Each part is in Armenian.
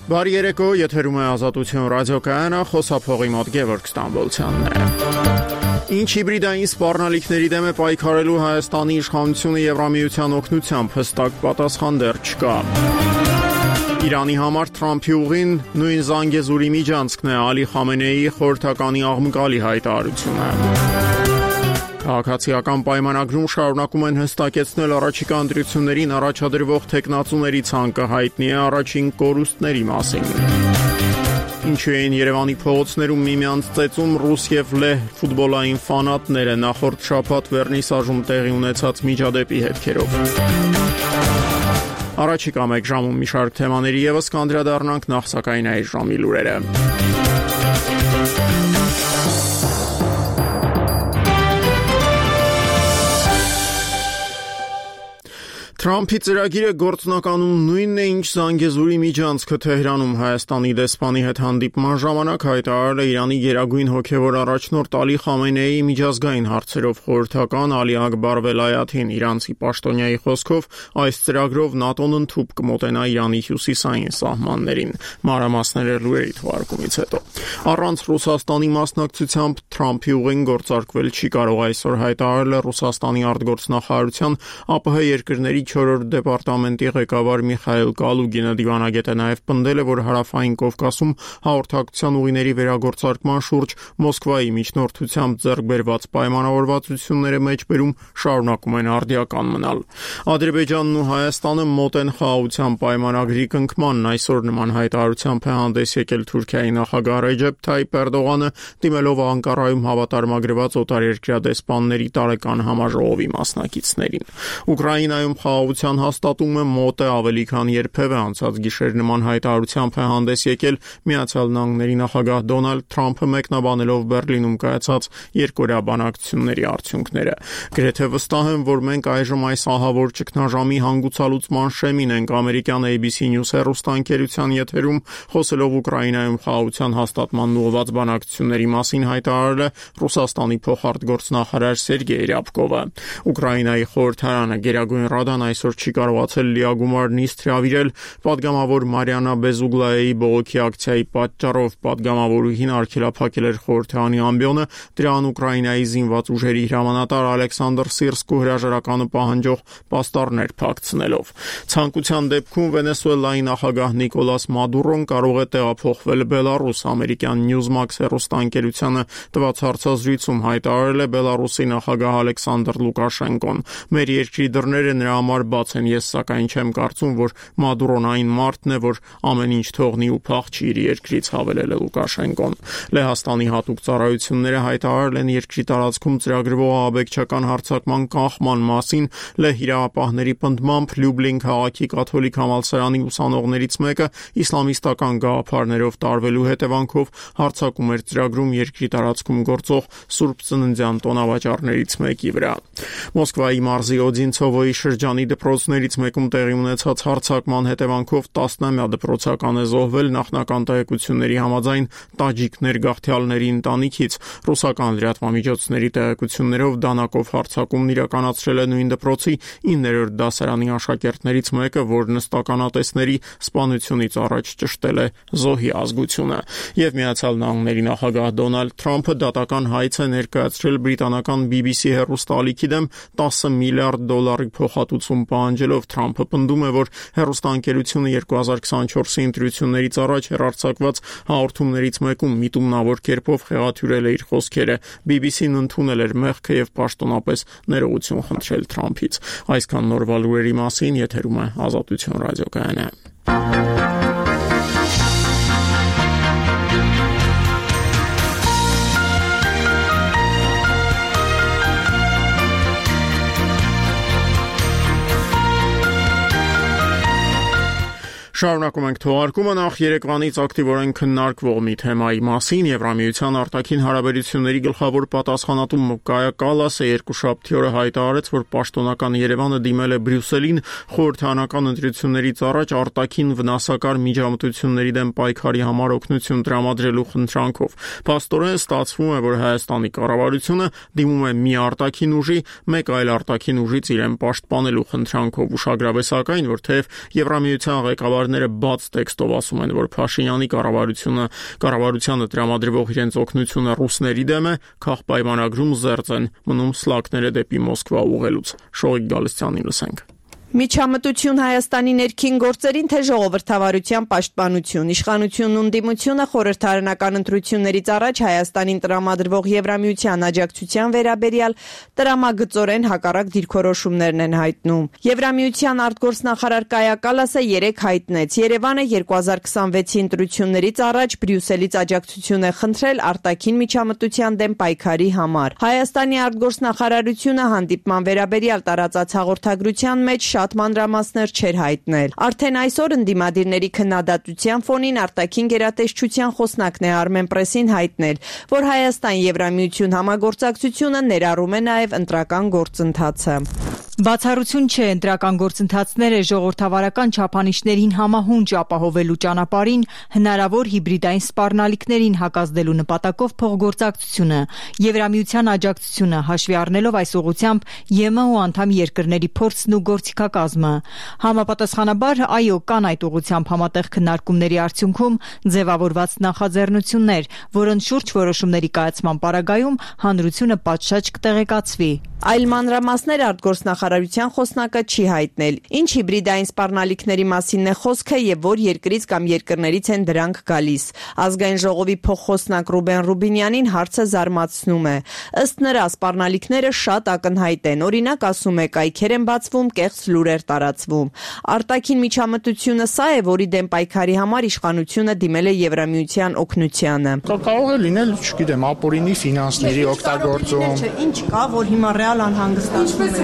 Բարի երեկո, եթերում է Ազատություն ռադիոկայանը, խոսափողի մոտ Գևորգ Ստամբոլցյանն է։ Ինչ հիբրիդային սպառնալիքների դեմ է պայքարելու Հայաստանի իշխանությունը Եվրամիության օգնությամբ, հստակ պատասխան դեռ չկա։ Իրանի համար Թրամփի ուղին նույն Զանգեզուրի միջանցքն է, Ալի Խամենեիի խորհրդականի աղմկալի հայտարարությունը։ Քաղաքացիական պայմանագրում շարունակում են հստակեցնել առաջիկա ընտրություններին առաջադրվող թեկնածուների ցանկը, հայտնի է առաջին կորուստների մասին։ Ինչու էին Երևանի փողոցներում միմյանց ծեծում ռուս եւ լեհ ֆուտբոլային ֆանատները նախորդ շաբաթ վերնիսաժում տեղի ունեցած միջադեպի հետքերով։ Առաջիկա մեկ ժամում մի շարք թեմաների եւս կանդրադառնանք, նախ սակայն այս ժամի լուրերը։ Թրամփի ծրագիրը գործնականում նույնն է, ինչ Զանգեզուրի միջանցքը Թեհրանում Հայաստանի դեսպանի հետ հանդիպման ժամանակ հայտարարել է Իրանի գերագույն հոգևոր առաջնորդ Ալի Խամենեիի միջազգային հարցերով խորհրդական Ալի Ակբար Վելայաթին։ Իրանցի պաշտոնյայի խոսքով այս ծրագրով ՆԱՏՕ-ն ընդհուպ կմոտենա Իրանի հյուսիսային սահմաններին։ Մանրամասները լուրերի թողարկումից հետո։ Առանց Ռուսաստանի մասնակցությամբ Թրամփի ուղին գործարկվել չի կարող, այսօր հայտարարել է Ռուսաստանի արտգործնախարարության ԱՊՀ երկրների 4-րդ դեպարտամենտի ղեկավար Միխայիլ Կալուգինը։ Դիվանագետը նաև պնդել է, որ հարավային Կովկասում հաղորդակցության ուղիների վերագործարկման շուրջ Մոսկվայի միջնորդությամբ ձեռք բերված պայմանավորվածությունները մեջբերում շարունակում են արդիական մնալ։ Ադրբեջանն ու Հայաստանը մոտ են խաղաղության պայմանագրի կնքմանն, այսօր նման հայտարարությամբ է հանդես եկել Թուրքիայի նախագահ Ռեջեփ Թայիփ Էրդողանը, դիմելով Անկարայում հավատարմագրված օտարերկրյա դեսպանների տարեկան համաժողովի մասնակիցներին։ Ուկրաինայում խաղաղության հաստատումը մոտ է, ավելի քան երբևէ անցած գիշեր նման հայտարարությամբ է հանդես եկել Միացյալ Նահանգների նախագահ Դոնալդ Թրամփը, մեկնաբանելով Բեռլինում կայացած երկօրյա բանակցությունների արդյունքները։ Գրեթե վստահ եմ, որ մենք այժմ այս ահավոր ճգնաժամի հանգուցալուծման շեմին ենք, ամերիկյան ABC News հեռուստաընկերության եթերում խոսելով Ուկրաինայում խաղաղության հաստատմանն ուղղված բանակցությունների մասին հայտարարել է Ռուսաստանի փոխարտգործնախարար Սերգեյ Ռյաբկովը։ Ուկրաինայի խորհրդարանը Գերագույն Ռադան այսօր չի կարողացել լիագումար նիստ հրավիրել պատգամավոր Մարիանա Բեզուգլայեի բողոքի ակցիայի պատճառով։ Պատգամավորուհին արգելափակել էր խորհրդարանի ամբիոնը, դրան Ուկրաինայի զինված ուժերի հրամանատար Ալեքսանդր Սիրսկու հրաժարականը պահանջող պաստառներ փակցնելով։ Ցանկության դեպքում Վենեսուելայի նախագահ Նիկոլաս Մադուրոն կարող է տեղափոխվել Բելարուս։ Ամերիկյան Newsmax հեռուստաընկերությանը տված հարցազրույցում հայտարարել է Բելարուսի նախագահ Ալեքսանդր Լուկաշենկոն։ Մեր երկրի դռները նրա համար բաց են, ես սակայն չեմ կարծում, որ Մադուրոն այն մարդն է, որ ամեն ինչ թողնի ու փախչի իր երկրից, հավելել է Լուկաշենկոն։ Լեհաստանի հատուկ ծառայությունները հայտարարել են երկրի տարածքում ծրագրվող ահաբեկչական հարձակման կանխման մասին։ Լեհ իրավապահների պնդմամբ Լյուբլին քաղաքի կաթոլիկ համալսարանի ուսանողներից մեկը իսլամիստական գաղափարներով տարվելու հետևանքով հարձակում էր ծրագրում երկրի տարածքում գործող Սուրբ Ծննդյան տոնավաճառներից մեկի վրա։ Մոսկվայի մարզի Օդինցովոյի շրջանի դպրոցներից մեկում տեղի ունեցած հարձակման հետևանքով 10-ամյա դպրոցական է զոհվել, նախնական տեղեկությունների համաձայն տաջիկ ներգաղթյալների ընտանիքից։ Ռուսական լրատվամիջոցների տեղեկություններով դանակով հարձակումն իրականացրել է նույն դպրոցի 9-րդ դասարանի աշակերտներից մեկը, որ նստականատեսների սպանությունից առաջ ճշտել է զոհի ազգությունը։ Եվ Միացյալ Նահանգների նախագահ Դոնալդ Թրամփը դատական հայց է ներկայացրել բրիտանական BBC հեռուստաալիքի դեմ $10 միլիարդ փոխհատուցում պահանջելով։ Թրամփը պնդում է, որ հեռուստաընկերությունը 2024-ի ընտրություններից առաջ հեռարձակված հաղորդումներից մեկում միտումնավոր կերպով խեղաթյուրել է իր խոսքերը։ BBC-ն ընդունել էր մեղքը եւ պաշտոնապես ներողություն խնդրել Թրամփից։ Այսքան նորվա լուրերի մասին, եթերում է Ազատություն ռադիոկայանը։ Շարունակում ենք թողարկումը, նախ երեկվանից ակտիվորեն քննարկվող մի թեմայի մասին։ Եվրամիության արտաքին հարաբերությունների գլխավոր պատասխանատու Կայա Կալասը երկուշաբթի օրը հայտարարեց, որ պաշտոնական Երևանը դիմել է Բրյուսելին խորհրդարանական ընտրություններից առաջ արտաքին վնասակար միջամտությունների դեմ պայքարի համար օգնություն տրամադրելու խնդրանքով։ Փաստորեն ստացվում է, որ Հայաստանի կառավարությունը դիմում է մի արտաքին ուժի մեկ այլ արտաքին ուժից իրեն պաշտպանելու խնդրանքով։ Ուշագրավ է սակայն, որ թեև Եվրամիության ղեկավարները Էքսպերտները բաց տեքստով ասում են, որ Փաշինյանի կառավարությանը տրամադրվող իրենց օգնությունը ռուսների դեմ է, քաղ պայմանագրում զերծ են մնում սլակները դեպի Մոսկվա ուղղելուց։ Շողիկ Գալստյանին լսենք։ Միջամտություն Հայաստանի ներքին գործերին թե ժողովրդավարության պաշտպանություն, իշխանությունն ու ընդդիմությունը խորհրդարանական ընտրություններից առաջ Հայաստանին տրամադրվող Եվրամիության աջակցության վերաբերյալ տրամագծորեն հակառակ դիրքորոշումներն են հայտնում։ Եվրամիության արտգործնախարար Կայա Կալասը 3 հայտնեց. Երևանը 2026-ի ընտրություններից առաջ Բրյուսելից աջակցություն է խնդրել արտաքին միջամտության դեմ պայքարի համար։ Հայաստանի արտգործնախարարությունը հանդիպման վերաբերյալ տարածած հաղորդագրության մեջ շատ մանրամասներ չէր հայտնել։ Արդեն այսօր ընդդիմադիրների քննադատության ֆոնին արտաքին գերատեսչության խոսնակն է Armen Press-ին հայտնել, որ Հայաստան-Եվրամիություն համագործակցությունը ներառում է նաև ընտրական գործընթացը։ Բացառություն չէ ընտրական գործընթացները ժողովրդավարական չափանիշներին համահունչ ապահովելու ճանապարհին հնարավոր հիբրիդային սպառնալիքներին հակազդելու նպատակով փոխգործակցությունը, Եվրամիության աջակցությունը հաշվի առնելով այս ուղղությամբ ԵՄ ու անդամ երկրների փորձն ու գործիքակազմը։ Համապատասխանաբար, այո, կան այդ ուղղությամբ համատեղ քննարկումների արդյունքում ձևավորված նախաձեռնություններ, որոնց շուրջ որոշումների կայացման պարագայում հանրությունը պատշաճ կտեղեկացվի։ Այլ մանրամասներ արտգործնախարարության խոսնակը չի հայտնել։ Ինչ հիբրիդային սպառնալիքների մասինն է խոսքը եւ որ երկրից կամ երկրներից են դրանք գալիս։ Ազգային ժողովի փոխխոսնակ Ռուբեն Ռուբինյանին հարցը զարմացնում է։ Ըստ նրա, սպառնալիքները շատ ակնհայտ են։ Օրինակ, ասում է, կայքեր են բացվում, կեղծ լուրեր տարածվում։ Արտաքին միջամտությունը սա է, որի դեմ պայքարի համար իշխանությունը դիմել է Եվրամիության օգնությանը։ Կարող է լինել, չգիտեմ, ապօրինի ֆինանսների օգտագործում։ Ինչ կա, որ հիմա անհանգստացնում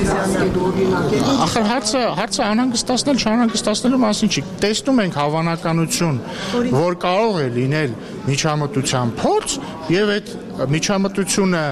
է։ Ախր հարցը անհանգստացնել, չանհանգստացնելու մասին չի։ Տեսնում ենք հավանականություն, որ կարող է լինել միջամտության փորձ եւ այդ միջամտությունը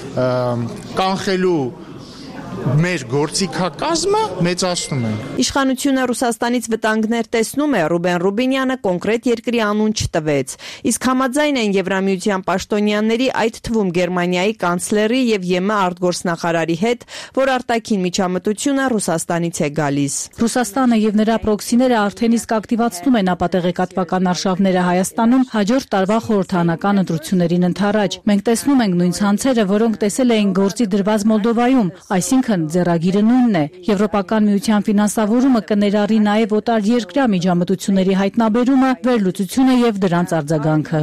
կանխելու մեր գործիքակազմը մեծացնում են։ Իշխանությունը Ռուսաստանից վտանգներ տեսնում է, Ռուբեն Ռուբինյանը կոնկրետ երկրի անուն չտվեց։ Իսկ համաձայն են Եվրամիության պաշտոնյաների, այդ թվում Գերմանիայի կանցլերի եւ ԵՄ արտգործնախարարի հետ, որ արտաքին միջամտությունը Ռուսաստանից է գալիս։ Ռուսաստանը եւ նրա պրոքսիները արդեն իսկ ակտիվացնում են ապատեղեկատվական արշավները Հայաստանում հաջորդ տարվա խորհրդարանական ընտրություններին ընդառաջ։ Մենք տեսնում ենք նույն ցանցերը, որոնք տեսել էին գործի դրված Մոլդովայում, այսինքն ձեռագիրը նույնն է։ Եվրոպական միության ֆինանսավորումը կներառի նաև օտար երկրյա միջամտությունների հայտնաբերումը, վերլուծությունը եւ դրանց արձագանքը։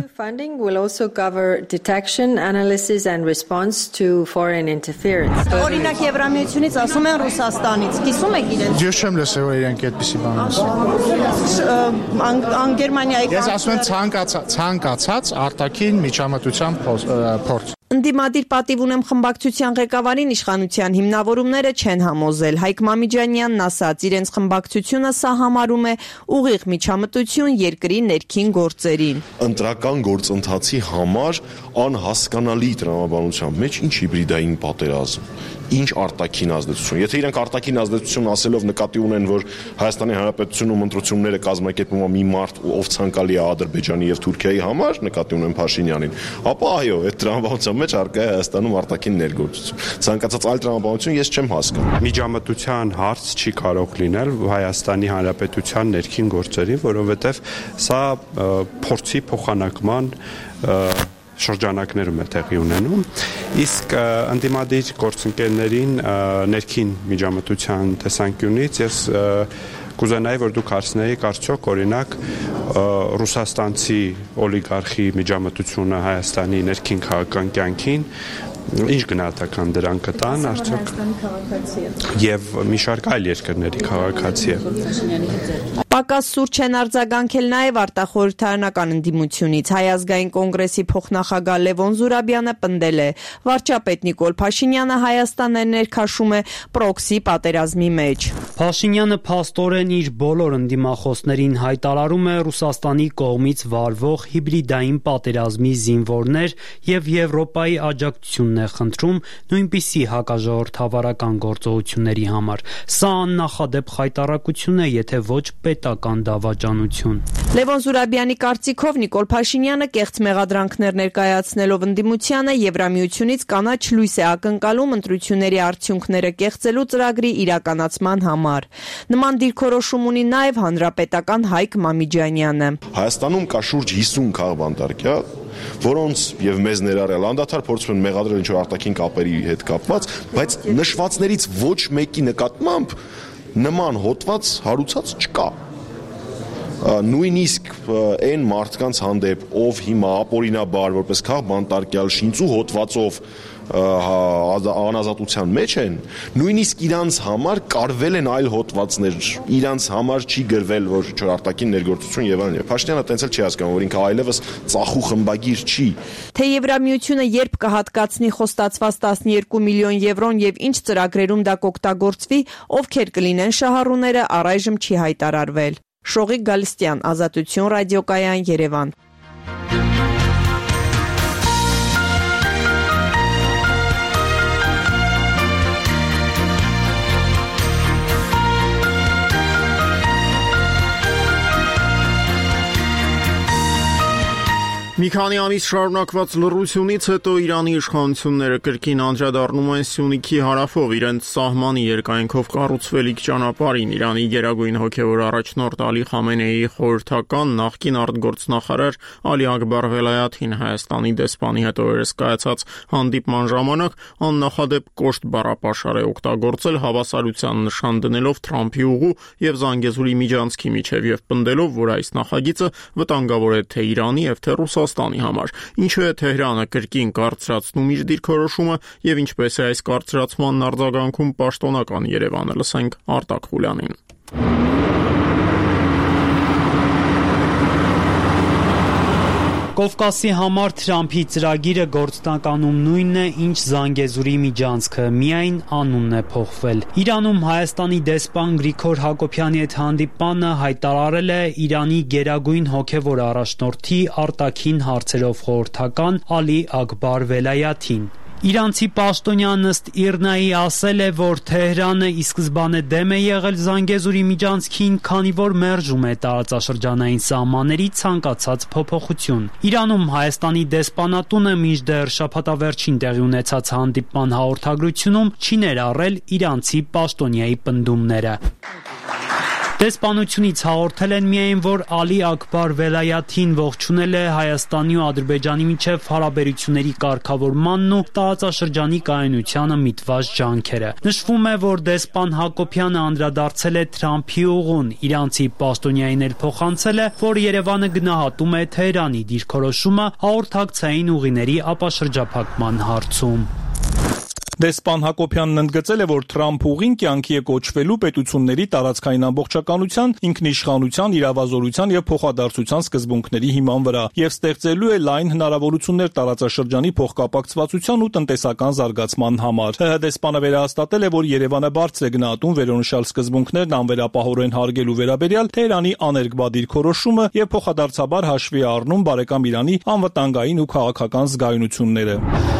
Օրինակ Եվրամիությունից ասում են Ռուսաստանից, կիսում եք իրենց։ Ես չեմ լսել, որ իրենք այդպիսի բան ասեն։ Գերմանիայի Ես ասում եմ ցանկացած արտաքին միջամտության փորձ։ Ընդդիմադիր պատիվ ունեմ խմբակցության ղեկավարին իշխանության հիմնավորումները չեն համոզել։ Հայկ Մամիջանյանն ասաց, իրենց խմբակցությունը սա համարում է ուղիղ միջամտություն երկրի ներքին գործերին։ Ընտրական գործընթացի համար անհասկանալի տրամաբանության մեջ ինչ հիբրիդային պատերազմ, ինչ արտաքին ազդեցություն։ Եթե իրենք արտաքին ազդեցություն ասելով նկատի ունեն, որ Հայաստանի Հանրապետությունում ընտրությունները կազմակերպում է մի մարդ, ով ցանկալի է Ադրբեջանի եւ Թուրքիայի համար, նկատի ունեն Փաշինյանին, ապա այո, այդ տրամաբանության մեջ առկա է Հայաստանում արտաքին ներգործություն։ Ցանկացած այլ տրամաբանություն ես չեմ հասկանում։ Միջամտության հարց չի կարող լինել Հայաստանի Հանրապետության ներքին գործերի, որովհետեւ սա փորձի փոխանակման շրջանակներում է տեղի ունենում, իսկ ընդդիմադիր գործընկերներին ներքին միջամտության տեսանկյունից ես կուզենայի, որ դուք հարցնեիք արդյոք օրինակ ռուսաստանցի օլիգարխի միջամտությունը Հայաստանի ներքին քաղաքական կյանքին ինչ գնահատական դրան կտան արդյոք եւ մի շարք այլ երկրների քաղաքացի է։ Պակաս սուրճ են արձագանքել նաև արտախորհրդարանական ընդդիմությունից։ Հայ ազգային կոնգրեսի փոխնախագահ Լևոն Զուրաբյանը պնդել է, վարչապետ Նիկոլ Փաշինյանը Հայաստանը ներքաշում է պրոքսի պատերազմի մեջ։ Փաշինյանը փաստորեն իր բոլոր ընդդիմախոսներին հայտարարում է Ռուսաստանի կողմից վարվող հիբրիդային պատերազմի զինվորներ եւ Եվրոպայի աջակցությունն է խնդրում նույնպիսի հակաժողովրդավարական գործողությունների համար։ Սա աննախադեպ խայտառակություն է, եթե ոչ պետ պետական դավաճանություն։ Լևոն Զուրաբյանի կարծիքով Նիկոլ Փաշինյանը կեղծ մեղադրանքներ ներկայացնելով ընդդիմությանը Եվրամիությունից կանաչ լույս է ակնկալում ընտրությունների արդյունքները կեղծելու ծրագրի իրականացման համար։ Նման դիրքորոշում ունի նաև հանրապետական Հայկ Մամիջանյանը։ Հայաստանում կա շուրջ 50 քաղբանտարկյալ, որոնց եւ մեզ ներառյալ անդադար փորձում են մեղադրել ինչ-որ արտաքին կապերի հետ կապված, բայց նշվածներից ոչ մեկի նկատմամբ նման հոդված հարուցած չկա։ Նույնիսկ այն մարդկանց հանդեպ, ով հիմա ապօրինաբար որպես քաղբանտարկյալ շինծու հոդվածով անազատության մեջ են, նույնիսկ իրանց համար կարվել են այլ հոդվածներ, իրանց համար չի գրվել որ արտաքին ներգործություն եւ այլն։ Փաշինյանը տենց էլ չի հասկանում, որ ինքը այլևս ծախու խմբագիր չի։ Թե Եվրամիությունը երբ կհատկացնի խոստացված 12 միլիոն եվրոն եւ ինչ ծրագրերում դա կօգտագործվի, ովքեր կլինեն շահառուները, առայժմ չի հայտարարվել։ Շողիկ Գալստյան, Ազատություն ռադիոկայան, Երևան։ Մի քանի ամիս շարունակված լռությունից հետո Իրանի իշխանությունները կրկին անդրադառնում են Սյունիքի հարավով իրենց սահմանի երկայնքով կառուցվելիք ճանապարհին։ Իրանի գերագույն հոգևոր առաջնորդ Ալի Խամենեիի խորհրդական նախկին արտգործնախարար Ալի Աքբար Վելայաթին Հայաստանի դեսպանի հետ օրերս կայացած հանդիպման ժամանակ աննախադեպ կոշտ բառապաշար է օգտագործել հավասարության նշան դնելով Թրամփի ուղու եւ Զանգեզուրի միջանցքի միջև եւ պնդելով, որ այս նախագիծը վտանգավոր է թե Իրանի եւ թե Ռուսաստանի համար։ Ինչու է Թեհրանը կրկին կարծրացնում իր դիրքորոշումը եւ ինչպես է այս կարծրացման արձագանքում պաշտոնական Երևանը, լսենք Արտակ Խուլյանին։ Կովկասի համար Թրամփի ծրագիրը գործնականում նույնն է, ինչ Զանգեզուրի միջանցքը, միայն անունն է փոխվել։ Իրանում Հայաստանի դեսպան Գրիգոր Հակոբյանի հետ հանդիպանը հայտարարել է Իրանի գերագույն հոգևոր առաջնորդի արտաքին հարցերով խորհրդական Ալի Աքբար Վելայաթին։ Իրանցի պաշտոնյան ըստ Իրնայի ասել է, որ Թեհրանը ի սկզբանե դեմ է եղել Զանգեզուրի միջանցքին, քանի որ մերժում է տարածաշրջանային սահմանների ցանկացած փոփոխություն։ Իրանում Հայաստանի դեսպանատունը մինչդեռ շաբաթավերջին տեղի ունեցած հանդիպման հաղորդագրությունում չի ներառել իրանցի պաշտոնյայի պնդումները։ Դեսպանությունից հաղորդել են միայն, որ Ալի Աքբար Վելայաթին ողջունել է Հայաստանի ու Ադրբեջանի միջև հարաբերությունների կարգավորմանն ու տարածաշրջանի կայունությանը միտված ջանքերը։ Նշվում է, որ դեսպան Հակոբյանը անդրադարձել է Թրամփի ուղուն, իրանցի պաշտոնյային էլ փոխանցել է, որ Երևանը գնահատում է Թեհրանի դիրքորոշումը հաղորդակցային ուղիների ապաշրջափակման հարցում։ Դեսպան Հակոբյանն ընդգծել է, որ Թրամփ ուղին կյանքի է կոչվելու պետությունների տարածքային ամբողջականության, ինքնիշխանության, իրավազորության եւ փոխադարձության սկզբունքների հիման վրա եւ ստեղծելու է լայն հնարավորություններ տարածաշրջանի փոխկապակցվածության ու տնտեսական զարգացման համար։ ՀՀ դեսպանը վերահաստատել է, որ Երևանը բարձր է գնահատում վերոնշյալ սկզբունքներն անվերապահորեն հարգելու վերաբերյալ Թեհրանի աներկբա դիրքորոշումը եւ փոխադարձաբար հաշվի առնում բարեկամ Իրանի անվտանգային ու քաղաքական զգայունությունները։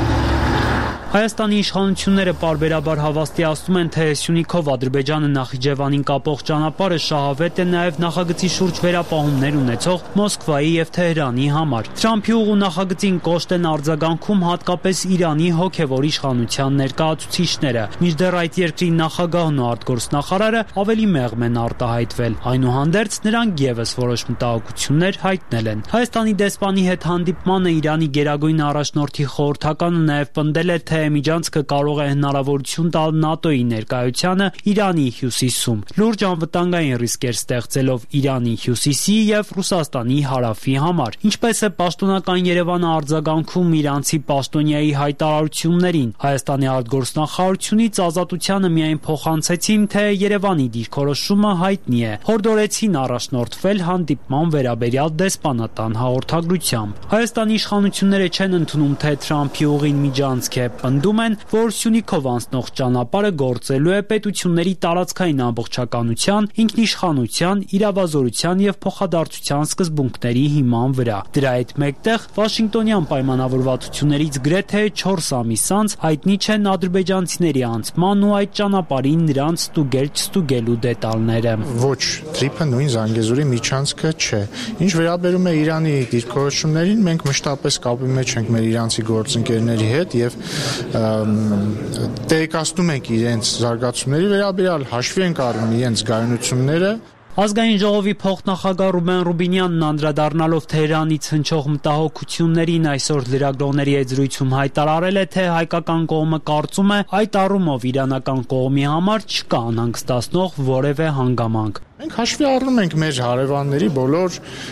Հայաստանի իշխանությունները պարբերաբար հավաստիացնում են, թե Սյունիքով Ադրբեջանը Նախիջևանին կապող ճանապարհը շահավետ է նաև նախագծի շուրջ վերապահումներ ունեցող Մոսկվայի եւ Թեհրանի համար։ Թրամփի ուղու նախագծին կոշտ են արձագանքում հատկապես Իրանի հոգևոր իշխանության ներկայացուցիչները, մինչդեռ այդ երկրի նախագահն ու արտգործնախարարը ավելի մեղմ են արտահայտվել։ Այնուհանդերձ նրանք եւս որոշ մտահոգություններ հայտնել են։ Հայաստանի դեսպանի հետ հանդիպմանը Իրանի գերագույն առաջնորդի խորհրդականը նաև պնդել է, թե միջանցքը կարող է հնարավորություն տալ ՆԱՏՕ-ի ներկայությանը Իրանի հյուսիսում, լուրջ անվտանգային ռիսկեր ստեղծելով Իրանի հյուսիսի եւ Ռուսաստանի հարավի համար։ Ինչպես է պաշտոնական Երևանը արձագանքում իրանցի պաշտոնյայի հայտարարություններին, Հայաստանի արտգործնախարարությունից Ազատությանը միայն փոխանցեցին, թե Երևանի դիրքորոշումը հայտնի է, հորդորեցին առաջնորդվել հանդիպման վերաբերյալ դեսպանատան հաղորդագրությամբ։ Հայաստանի իշխանությունները չեն ընդունում, թե Թրամփի ուղին միջանցք է, պնդում են, որ Սյունիքով անցնող ճանապարհը գործելու է պետությունների տարածքային ամբողջականության, ինքնիշխանության, իրավազորության եւ փոխադարձության սկզբունքների հիման վրա։ Դրա հետ մեկտեղ Վաշինգտոնյան պայմանավորվածություններից գրեթե 4 ամիս անց հայտնի չեն ադրբեջանցիների անցման ու այդ ճանապարհին նրանց ստուգել-չստուգելու դետալները։ Ոչ, Թրիփը նույն Զանգեզուրի միջանցքը չէ։ Ինչ վերաբերում է Իրանի դիրքորոշումներին, մենք մշտապես կապի մեջ ենք մեր իրանցի գործընկերների հետ եւ տեղեկացնում ենք իրենց զարգացումների վերաբերյալ, հաշվի ենք առնում իրենց զգայունությունները։ Ազգային ժողովի փոխնախագահ Ռուբեն Ռուբինյանն անդրադառնալով Թեհրանից հնչող մտահոգություններին այսօր լրագրողների հետ զրույցում հայտարարել է, թե հայկական կողմը կարծում է այդ առումով իրանական կողմի համար չկա անհանգստացնող որևէ հանգամանք։ Մենք հաշվի առնում ենք մեր հարևանների բոլոր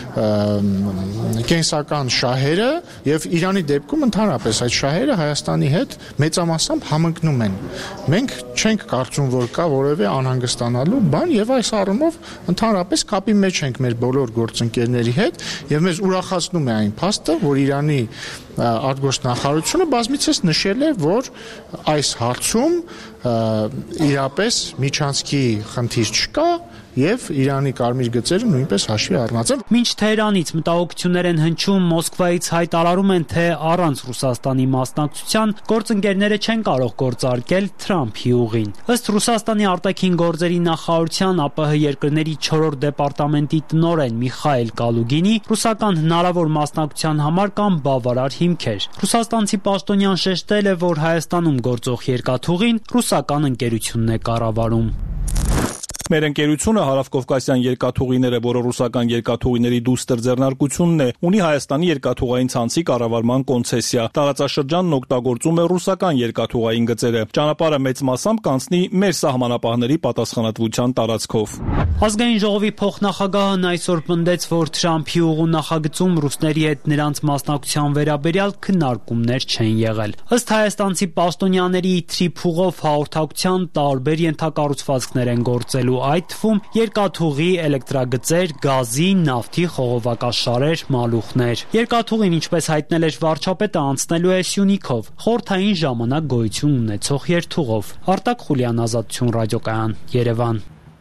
կենսական շահերը եւ Իրանի դեպքում ընդհանրապես այդ շահերը Հայաստանի հետ մեծամասամբ համընկնում են։ Մենք չենք կարծում, որ կա որևէ անհանգստանալու բան եւ այս առումով ընդհանրապես կապի մեջ ենք մեր բոլոր գործընկերների հետ եւ մեզ ուրախացնում է այն փաստը, որ Իրանի արտգործնախարարությունը բազմիցս նշել է, որ այս հարցում իրապես միջանցքի խնդիր չկա եւ Իրանի կարմիր գծերը նույնպես հաշվի առնած են։ Մինչ Թեհրանից մտահոգություններ են հնչում, Մոսկվայից հայտարարում են, թե առանց Ռուսաստանի մասնակցության գործընկերները չեն կարող գործարկել Թրամփի ուղին։ Ըստ Ռուսաստանի արտաքին գործերի նախարարության ԱՊՀ երկրների 4-րդ դեպարտամենտի տնօրեն Միխայել Կալուգինի, ռուսական հնարավոր մասնակցության համար կան բավարար հիմքեր։ Ռուսաստանցի պաշտոնյան շեշտել է, որ Հայաստանում գործող երկաթուղին ռուսական ընկերությունն է կառավարում։ Մեր ընկերությունը Հարավկովկասյան երկաթուղիները, որը ռուսական երկաթուղիների դուստր ձեռնարկությունն է, ունի Հայաստանի երկաթուղային ցանցի կառավարման կոնցեսիա։ Տարածաշրջանն օգտագործում է ռուսական երկաթուղային գծերը։ Ճանապարհը մեծ մասամբ կանցնի մեր սահմանապահների պատասխանատվության տարածքով։ Ազգային ժողովի փոխնախագահն այսօր պնդեց, որ Թրամփի ուղու նախագծում ռուսների հետ նրանց մասնակցության վերաբերյալ քննարկումներ չեն եղել։ Ըստ հայաստանցի պաշտոնյաների Թրիփուղով հաղորդակցության տարբեր ենթակառուցվածքներ են գործելու, այդ թվում երկաթուղի, էլեկտրագծեր, գազի, նավթի խողովակաշարեր, մալուխներ։ Երկաթուղին, ինչպես հայտնել էր վարչապետը, անցնելու է Սյունիքով, խորհրդային ժամանակ գոյություն ունեցող երթուղով։ Արտակ Խուլյան, Ազատություն ռադիոկայան, Երևան։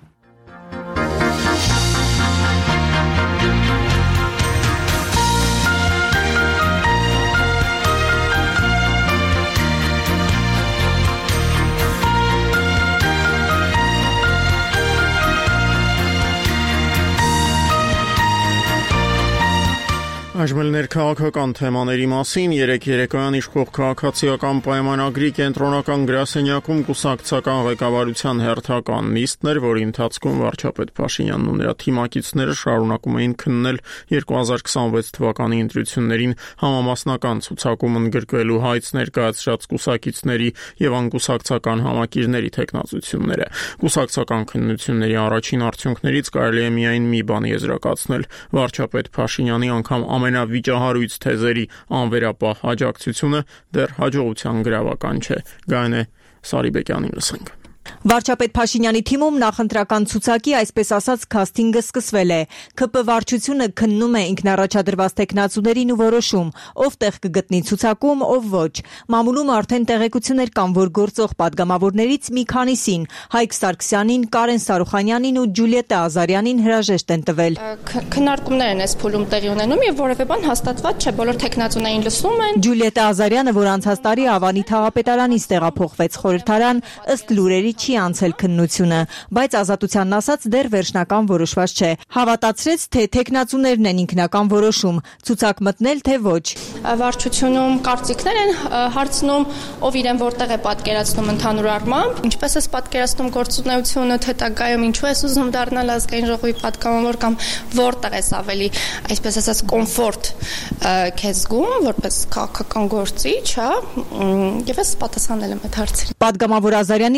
Այժմ ներքաղաքական թեմաների մասին երեկոյան իշխող քաղաքացիական պայմանագրի կենտրոնական գրասենյակում կուսակցական ղեկավարության հերթական նիստն էր, որի ընթացքում վարչապետ Փաշինյանն ու նրա թիմակիցները շարունակում էին քննել 2026 թվականի ընտրություններին համամասնական ցուցակում ընդգրկվելու հայց ներկայացրած կուսակիցների եւ անկուսակցական համակիրների թեկնածությունները։ Կուսակցական քննությունների առաջին արդյունքներից կարելի է միայն մի բան եզրակացնել՝ վարչապետ Փաշինյանի անգամ ամենավիճահարույց թեզերի անվերապահ աջակցությունը դեռ հաջողության գրավական չէ։ Գայնե Սարիբեկյանին լսենք։ Վարչապետ Փաշինյանի թիմում նախընտրական ցուցակի, այսպես ասած, քասթինգը սկսվել է։ ՔՊ վարչությունը քննում է ինքնառաջադրված տեխնացուներին ու որոշում, ով տեղ կգտնի ցուցակում, ով ոչ։ Մամուլում արդեն տեղեկություններ կան, որ գործող падգամավորներից մի քանիսին՝ Հայկ Սարգսյանին, Կարեն Սարուխանյանին ու Ջուլիետտա Ազարյանին հրաժեշտ են տվել։ Քննարկումներ են այս փուլում տեղի ունենում եւ որևէ բան հաստատված չէ, բոլոր տեխնացուներին լսում են։ Ջուլիետտա Ազարյանը, որ անցած տարի Ավանի թաղապետարանից տեղափոխվեց խորհրդարան, ըստ լուրերի չի անցել քննությունը, բայց Ազատությանն ասած դեռ վերջնական որոշված չէ։ Հավատացրեց, թե տեխնացուներն են ինքնական որոշում, ցուցակ մտնել թե ոչ։ Վարչությունում կարծիքներ են հարցնում, ով իրեն որտեղ է պատկերացնում ընդհանուր առմամբ, ինչպես է պատկերացնում գործունեությունը, թե տակայում ինչու է ուզում դառնալ ազգային ժողովի պատգամավոր կամ որտեղ է ավելի, այսպես ասած, կոմֆորտ քեզ զգում, որպես քաղաքական գործիչ, հա, եւ ես պատասխանել եմ այդ հարցին։ Պատգամավոր Ազարյանի կուսակցական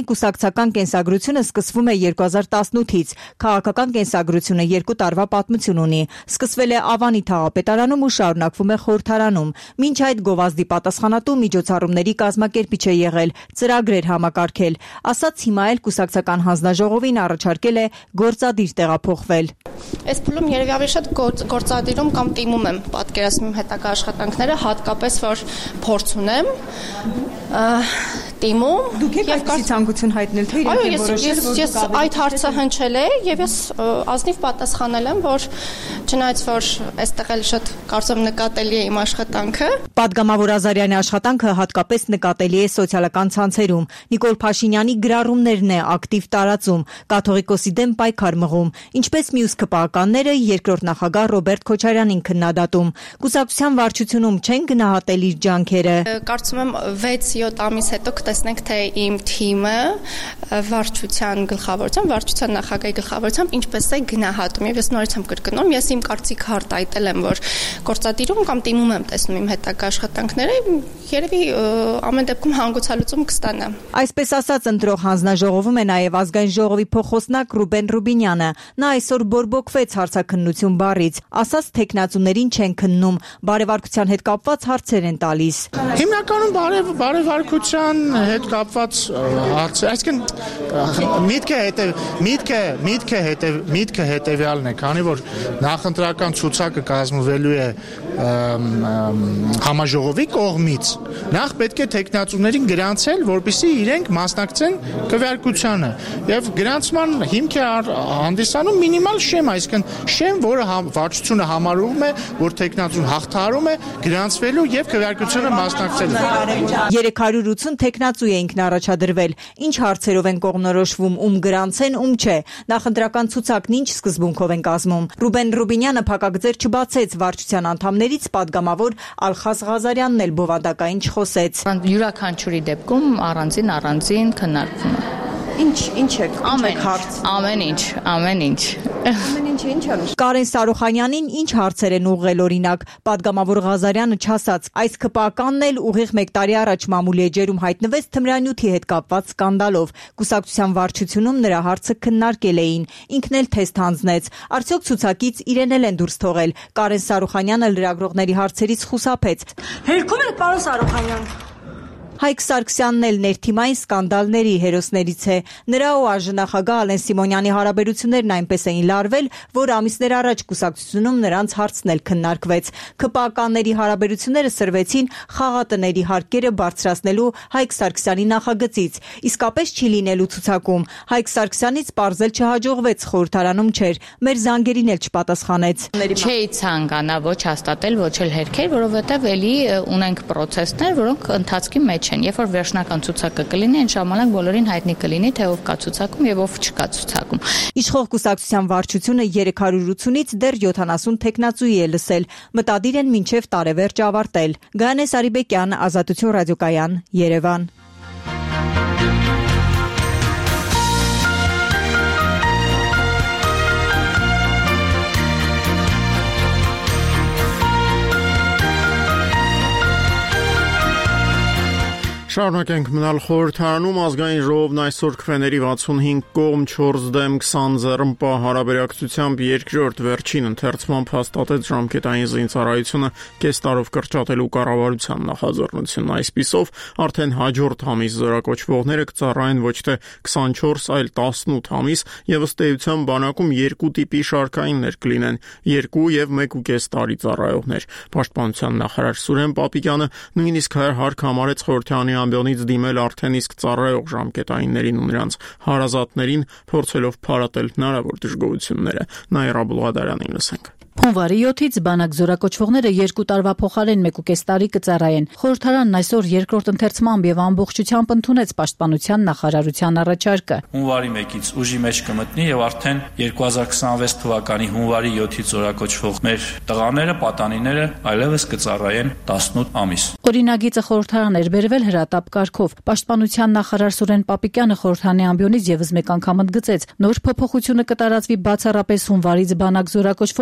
Դասական կենսագրությունը սկսվում է 2018-ից։ Քաղաքական կենսագրությունը 2 տարվա պատմություն ունի։ Սկսվել է Ավանի թաղապետարանում ու շարունակվում է խորհրդարանում։ Մինչ այդ գովազդի պատասխանատու միջոցառումների կազմակերպիչ է եղել, ծրագրեր համակարգել։ Ասաց հիմա էլ կուսակցական հանձնաժողովին առաջարկել է գործադիր տեղափոխվել։ Այս փուլում երևի ավելի շատ գործադիրում կամ տիմում եմ պատկերացնում հետագա աշխատանքները, հատկապես որ փորձ ունեմ տիմում։ Դուք եք այդպիսի ցանկություն հայտնել, թե իրենք են որոշել, որ ես այդ հարցը հնչել է եւ ես ազնիվ պատասխանել եմ, որ չնայած որ այստեղ էլ շատ կարծում նկատելի է իմ աշխատանքը։ Պատգամավոր Ազարյանի աշխատանքը հատկապես նկատելի է սոցիալական ցանցերում։ Նիկոլ Փաշինյանի գրառումներն է ակտիվ տարածում, կաթողիկոսի դեմ պայքար մղում, ինչպես մյուս ԿՊԱ-ականները երկրորդ նախագահ Ռոբերտ Քոչարյանին քննադատում։ Կուսակցության վարչությունում չեն գնահատել իր ջանքերը։ Կարծում եմ 6-7 ամիս հետո կտեսնենք, թե իմ թիմը վարչության գլխավորությամբ, վարչության նախագահի գլխավորությամբ ինչպես է գնահատում։ Եվ ես նորից եմ կրկնում, ես իմ կարծիքը արտահայտել եմ, որ գործադիրում կամ տիմում եմ տեսնում իմ հետագա աշխատանքները, երևի ամեն դեպքում հանգուցալուծում կստանա։ Այսպես ասած, ընտրող հանձնաժողովում է նաև ազգային ժողովի փոխոսնակ Ռուբեն Ռուբինյանը։ Նա այսօր բորբոքվեց հարցաքննություն բառից, ասաց թեկնածուներին չեն քննում, բարևարկության հետ կապված հարցեր են տալիս։ Հիմնականում բարևարկության հետ կապված հարցեր, այսինքն միտքը հետևյալն է, քանի որ նախընտրական ցուցակը կազմվելու է համաժողովի կողմից, նախ պետք է թեկնածուներին գրանցել, որպեսզի իրենք մասնակցեն քվեարկությանը, եւ գրանցման հիմք է հանդիսանում մինիմալ շեմ, այսինքն շեմ, որը վարչությունը համարում է, որ թեկնածուն հաղթահարում է գրանցվելու եւ քվեարկությանը մասնակցելու։ 380 թեկնածու է ինքնառաջադրվել։ Ինչ հարցերով են կողմնորոշվում, ում գրանցեն, ում չէ։ Նախընտրական ցուցակն ինչ սկզբունքով են կազմում։ Ռուբեն Ռուբինյանը փակագծեր չբացեց, վարչության անդամներից պատգամավոր Ալխազ Ղազարյանն էլ բովանդակային չխոսեց։ Յուրաքանչյուրի դեպքում առանձին քննարկվում է։ Ինչ է հարց։ Ամեն ինչ։ Կարեն Սարոխանյանին ինչ հարցեր են ուղղել օրինակ, պատգամավոր Ղազարյանը չասաց, այս ԿՊԱ-ականն էլ ուղիղ 1 տարի առաջ մամուլի էջերում հայտնվեց թմրանյութի հետ կապված սկանդալով։ Կուսակցության վարչությունում նրա հարցը քննարկել էին, ինքն էլ թեստ հանձնեց։ Արդյոք ցուցակից իրեն էլ են դուրս թողել։ Կարեն Սարոխանյանը լրագրողների հարցերից խուսափեց։ Հերքում եք, պարոն Սարոխանյան։ Հայկ Սարգսյանն էլ ներթիմային սկանդալների հերոսներից է։ Նրա ու արժանախագահ Ալեն Սիմոնյանի հարաբերություններն այնպես էին լարվել, որ ամիսներ առաջ կուսակցությունում նրանց հարցն էլ քննարկվեց։ ԿՊԱ-ականների հարաբերությունները սրվեցին խաղատների հարկերը բարձրացնելու Հայկ Սարգսյանի նախագծից։ Իսկապես չի լինելու ցուցակում։ Հայկ Սարգսյանից պարզել չհաջողվեց, խորհրդարանում չէր, մեր զանգերին էլ չպատասխանեց։ Չէի ցանկանա ոչ հաստատել, ոչ էլ հերքել, որովհետև էլի ունենք պրոցեսներ, որոնք ընթացքի մեջ են, երբ որ վերջնական ցուցակը կլինի, այն ժամանակ բոլորին հայտնի կլինի, թե ով կա ցուցակում եւ ով չկա ցուցակում։ Իշխող կուսակցության վարչությունը 380-ից դեռ 70 թեկնածուի է լսել, մտադիր են մինչև տարեվերջ ավարտել։ Գայանե Սարիբեկյան, Ազատություն ռադիոկայան, Երևան։ Շարունակենք մնալ խորհրդարանում, ազգային ժողովն այսօր քվեների 65 կողմ 4 դեմ 20 ձեռնպահ հարաբերակցությամբ երկրորդ վերջին ընթերցմամբ հաստատեց ժամկետային զինծառայությունը կես տարով կրճատելու կառավարության նախաձեռնությունն։ Այսպիսով արդեն հաջորդ ամիս զորակոչվողները կծառայեն ոչ թե 24, այլ 18 ամիս, եւ ըստ էության բանակում երկու տիպի շարքայիններ կլինեն՝ 2 եւ 1.5 տարի ծառայողներ։ Պաշտպանության նախարար Սուրեն Պապիկյանը նույնիսկ հարկ համարեց խորհրդարանի ամբիոնից դիմել արդեն իսկ ծառայող ժամկետայիններին ու նրանց հարազատներին, փորձելով փարատել հնարավոր դժգոհությունները։ Նաիրա Բուլղադարյանին լսենք։ Հունվարի 7-ից բանակ զորակոչվողները 2 տարվա փոխարեն 1.5 տարի կծառայեն։ Խորհրդարանն այսօր երկրորդ ընթերցմամբ եւ ամբողջությամբ ընդունեց պաշտպանության նախարարության առաջարկը։ Հունվարի 1-ից ուժի մեջ կմտնի եւ արդեն 2026 թվականի հունվարի 7-ից զորակոչվող մեր տղաները, պատանիները այլևս կծառայեն 18 ամիս։ Օրինագիծը խորհրդարան էր բերվել հրատապ կարգով։ Պաշտպանության նախարար Սուրեն Պապիկյանը խորհրդարանի ամբիոնից եւս մեկ անգամ ընդգծեց, նոր փոփոխությունը կտարածվի բացառապես հունվարից բանակ զորակոչվող երիտասարդ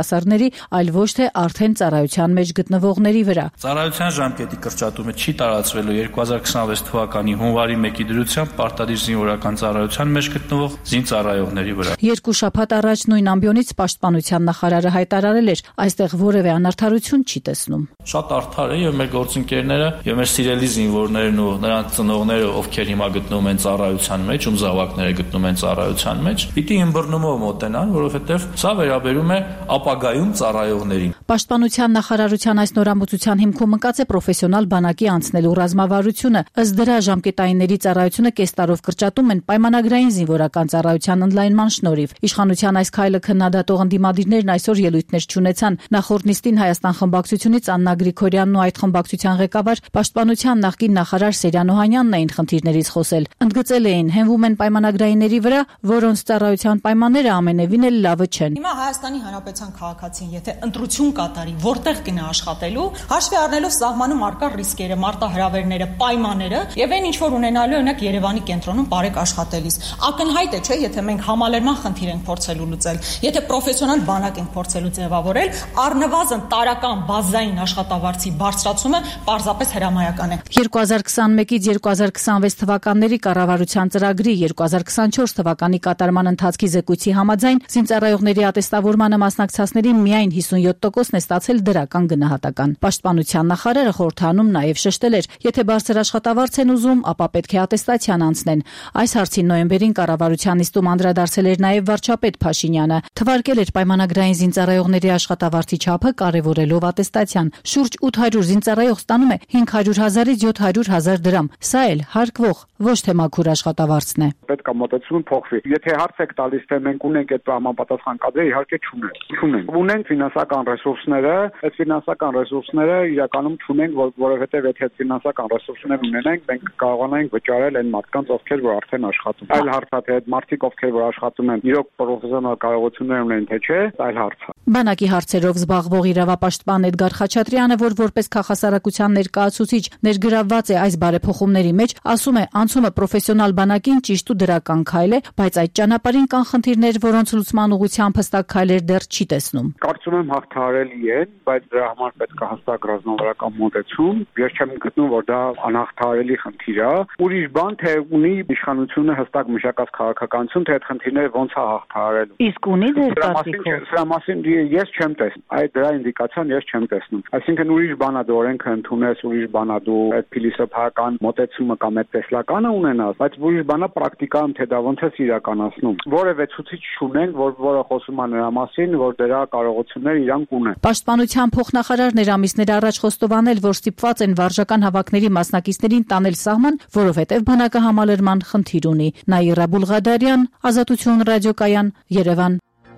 երիտասարդների, այլ ոչ թե արդեն ծառայության մեջ գտնվողների վրա։ Ծառայության ժամկետի կրճատումը չի տարածվելու 2026 թվականի հունվարի 1-ի դրությամբ պարտադիր զինվորական ծառայության մեջ գտնվող զինծառայողների վրա։ 2 շաբաթ առաջ նույն ամբիոնից պաշտպանության նախարարը հայտարարել էր, այստեղ որևէ անարդարություն չի տեսնում։ Շատ արդար է եւ մեր գործընկերները եւ մեր սիրելի զինվորներն ու նրանց ծնողները, ովքեր հիմա գտնվում են ծառայության մեջ, ում զավակները գտնվում են ծառայության մեջ, պիտի ըմբռնումով մոտենան, որովհետեւ սա վերաբերում է ապագայում ծառայողներին։ Պաշտպանության նախարարության այս նորամուծության հիմքում ընկած է պրոֆեսիոնալ բանակի անցնելու ռազմավարությունը։ Ըստ դրա ժամկետայինների ծառայությունը կես տարով կրճատում են պայմանագրային զինվորական ծառայության ընդլայնման շնորհիվ։ Իշխանության այս քայլը քննադատող ընդդիմադիրներն այսօր ելույթներ չունեցան։ Նախորդ նիստին Հայաստան խմբակցությունից Աննա Գրիգորյանն ու այդ խմբակցության ղեկավար պաշտպանության նախկին նախարար Սերյան Օհանյանն էին խնդիրներից խոսել։ Ընդգծել էին, հենվում են պայմանագրայինների վրա, որոնց ծառայության պայմանները ամենևին էլ լավը չեն։ Հիմա Հայաստանի Հանրապետության քաղաքացին, եթե ընտրություն կատարի, որտեղ գնա աշխատելու, հաշվի առնելով սահմանում առկա ռիսկերը, մարտահրավերները, պայմանները եւ այն ինչ որ ունենալու օրինակ Երևանի կենտրոնում բարեք աշխատելիս։ Ակնհայտ է, չէ, եթե մենք համալրման խնդիր ենք փորձելու լուծել, եթե պրոֆեսիոնալ բանակ ենք փորձելու ձևավորել, առնվազն տարական բազային աշխատավարձի բարձրացումը պարզապես հրամայական է։ 2021-ից 2026 թվականների կառավարության ծրագրի 2024 թվականի կատարման ընթացքի զեկույցի համաձայն զինծառայողների ատեստավորմանը մասնակցածների միայն 57%-ն է ստացել դրական գնահատական։ Պաշտպանության նախարարը խորհրդանում նաև շեշտել էր, եթե բարձր աշխատավարձ են ուզում, ապա պետք է ատեստացիան անցնեն։ Այս հարցին նոյեմբերին կառավարության նիստում անդրադարձել էր նաև վարչապետ Փաշինյանը, թվարկել էր պայմանագրային զինծառայողների աշխատավարձի չափը կարևորելով ատեստացիան։ Շուրջ 800 զինծառայող ստանում է 500,000-ից 700,000 դրամ։ Սա էլ հարկվող, ոչ թե մաքուր աշխատավարձն է։ Պետք է մոտեցումը փոխվի։ Եթե հարց եք տալիս, թե մենք ունենք այդ համապատասխան կադրեր, իհարկե չունենք։ Ունենք ֆինանսական ռեսուրսները, այդ ֆինանսական ռեսուրսները իրականում չունենք, որովհետև եթե այդ ֆինանսական ռեսուրսներ ունենանք, մենք կարողանանք վճարել այն մարդկանց, ովքեր որ արդեն աշխատում։ Այլ հարց է, թե այդ մարդիկ, ովքեր որ աշխատում են, իրոք պրոֆեսիոնալ կարողություններ ունեն, թե չէ, այլ հարց է։ Բանակի հարցերով զբաղվող իրավապաշտպան Էդգար Խաչատրյանը, որ որպես քաղաքասարակության ներկայացուցիչ ներգրավված է այս բարեփոխումների մեջ, ասում է, անցումը պրոֆեսիոնալ բանակին ճիշտ ու դրական քայլ է, բայց այդ ճանապարհին կան խնդիրներ, որոնց լուծման ուղղությամբ հստակ քայլեր դեռ չի տեսնում։ Կարծում եմ հաղթահարելի են, բայց դրա համար պետք է հստակ ռազմավարական մոտեցում։ Ես չեմ գտնում, որ դա անհաղթահարելի խնդիր է։ Ուրիշ բան, թե ունի իշխանությունը հստակ մշակած քաղաքականություն, թե այդ խնդիրները ոնց է հաղթահարելու։ Իսկ ունի դեր կարծիքով։ Սրա մասին ես չեմ տեսնում։ Այդ դրա ինդիկացիան ես չեմ տեսնում։ Այսինքն ուրիշ բան է դու օրենքը ընդունես, ուրիշ բան է դու այդ փիլիսոփայական մոտեցումը կամ այդ տեսլականը ունենաս, բայց ուրիշ բան է պրակտիկայում թե դա ոնց է իրականացնում։ Որևէ ցուցիչ չունենք, որը խոսում է նրա մասին, որ դրա կարողությունները իրանք ունեն։ Պաշտպանության փոխնախարարներ ամիսներ առաջ խոստովանել, որ ստիպված են վարժական հավաքների մասնակիցներին տանել սահման, որովհետև բանակը համալրման խնդիր ունի։ Նաիրա Բուլղադարյան, Ազատություն ռադիոկայան, Երևան։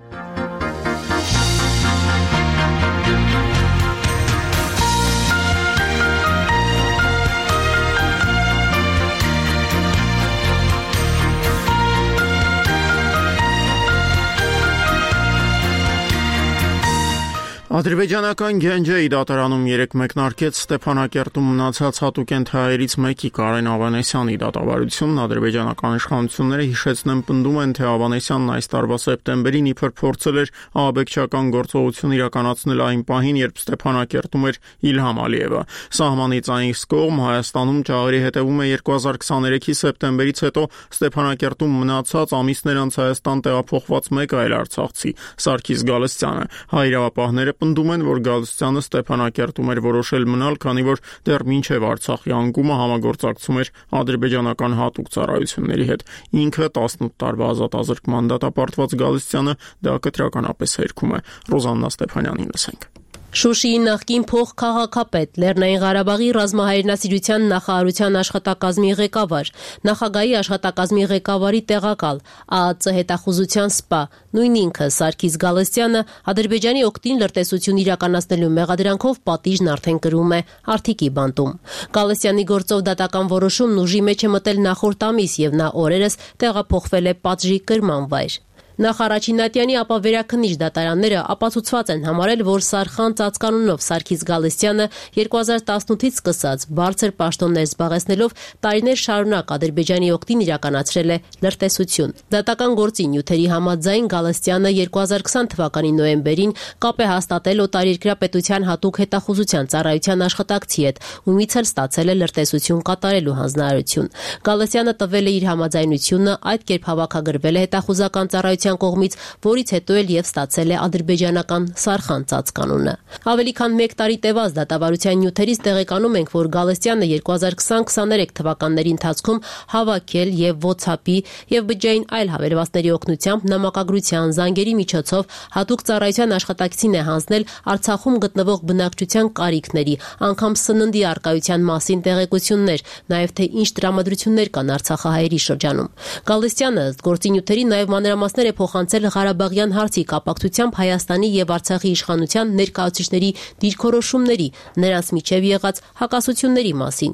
Ադրբեջանական Գենջեի դատարանում 3 մեկնարկեց Ստեփանակերտում մնացած հատուկենտ հայերից մեկի Կարեն Ավանեսյանի դատավարությունն։ Ադրբեջանական իշխանությունները հիշեցնեն պնդում են, թե Ավանեսյանն այս տարվա սեպտեմբերին իբր փորձել էր ահաբեկչական գործողություն իրականացնել այն պահին, երբ Ստեփանակերտում էր Իլհամ Ալիևը։ Սահմանից այն կողմ Հայաստանում ճաղերի հետևում է 2023-ի սեպտեմբերից հետո Ստեփանակերտում մնացած ամիսներ անց Հայաստան տեղափոխված մեկ այլ արցախցի Սարգիս Գալստյանը։ Հայրապահները պնդում են, որ Գալստյանը Ստեփանակերտում էր որոշել մնալ, քանի որ դեռ մինչև Արցախի անկումը համագործակցում էր ադրբեջանական հատուկ ծառայությունների հետ։ Ինքը 18 տարվա ազատազրկման դատապարտված Գալստյանը դա կտրականապես հերքում է։ Ռոզաննա Ստեփանյանին լսենք։ Շուշիի նախկին փոխքաղաքապետ, Լեռնային Ղարաբաղի ռազմահայրենասիրության նախարարության աշխատակազմի ղեկավար, նախագահի աշխատակազմի ղեկավարի տեղակալ, ԱԱԾ հետախուզության սպա, նույն ինքը Սարգիս Գալստյանը Ադրբեջանի օգտին լրտեսություն իրականացնելու մեղադրանքով պատիժն արդեն կրում է Արթիկի բանտում։ Գալստյանի գործով դատական որոշումն ուժի մեջ է մտել նախորդ ամիս եւ նա օրերս տեղափոխվել է պատժի կրման վայր։ Նախ Առաջինատյանի, ապա Վերաքննիչ դատարանները ապացուցված են համարել, որ Սարխան ծածկանունով Սարգիս Գալստյանը 2018-ից սկսած բարձր պաշտոններ զբաղեցնելով տարիներ շարունակ Ադրբեջանի օգտին իրականացրել է լրտեսություն։ Դատական գործի նյութերի համաձայն Գալստյանը 2020 թվականի նոյեմբերին կապ է հաստատել օտարերկրյա պետության հատուկ հետախուզության ծառայության աշխատակցի հետ, ումից էլ ստացել է լրտեսություն կատարելու հանձնարարություն։ Գալստյանը տվել է իր համաձայնությունը, այդ կերպ հավաքագրվել է հետախուզական ծառայության կողմից, որից հետո էլ եւ ստացել է ադրբեջանական Սարխան ծածկանունը։ Ավելի քան 1 տարի տևած դատավարության նյութերից տեղեկանում ենք, որ Գալստյանը 2020-23 թվականների ընթացքում հավաքել եւ WhatsApp-ի եւ բջջային այլ հավելվածների օգնությամբ նամակագրության զանգերի միջոցով հատուկ ծառայության աշխատակցին է հանձնել Արցախում գտնվող բնակչության կարիքների, անգամ սննդի առկայության մասին տեղեկություններ, նաեւ թե ինչ տրամադրություններ կան արցախահայերի շրջանում։ Գալստյանը գործի նյութերի նաեւ մանրամասներ է փոխանցել Ղարաբաղյան հարցի կապակցությամբ Հայաստանի եւ Արցախի իշխանության ներկայացուցիչների դիրքորոշումների, նրանց միջև եղած հակասությունների մասին։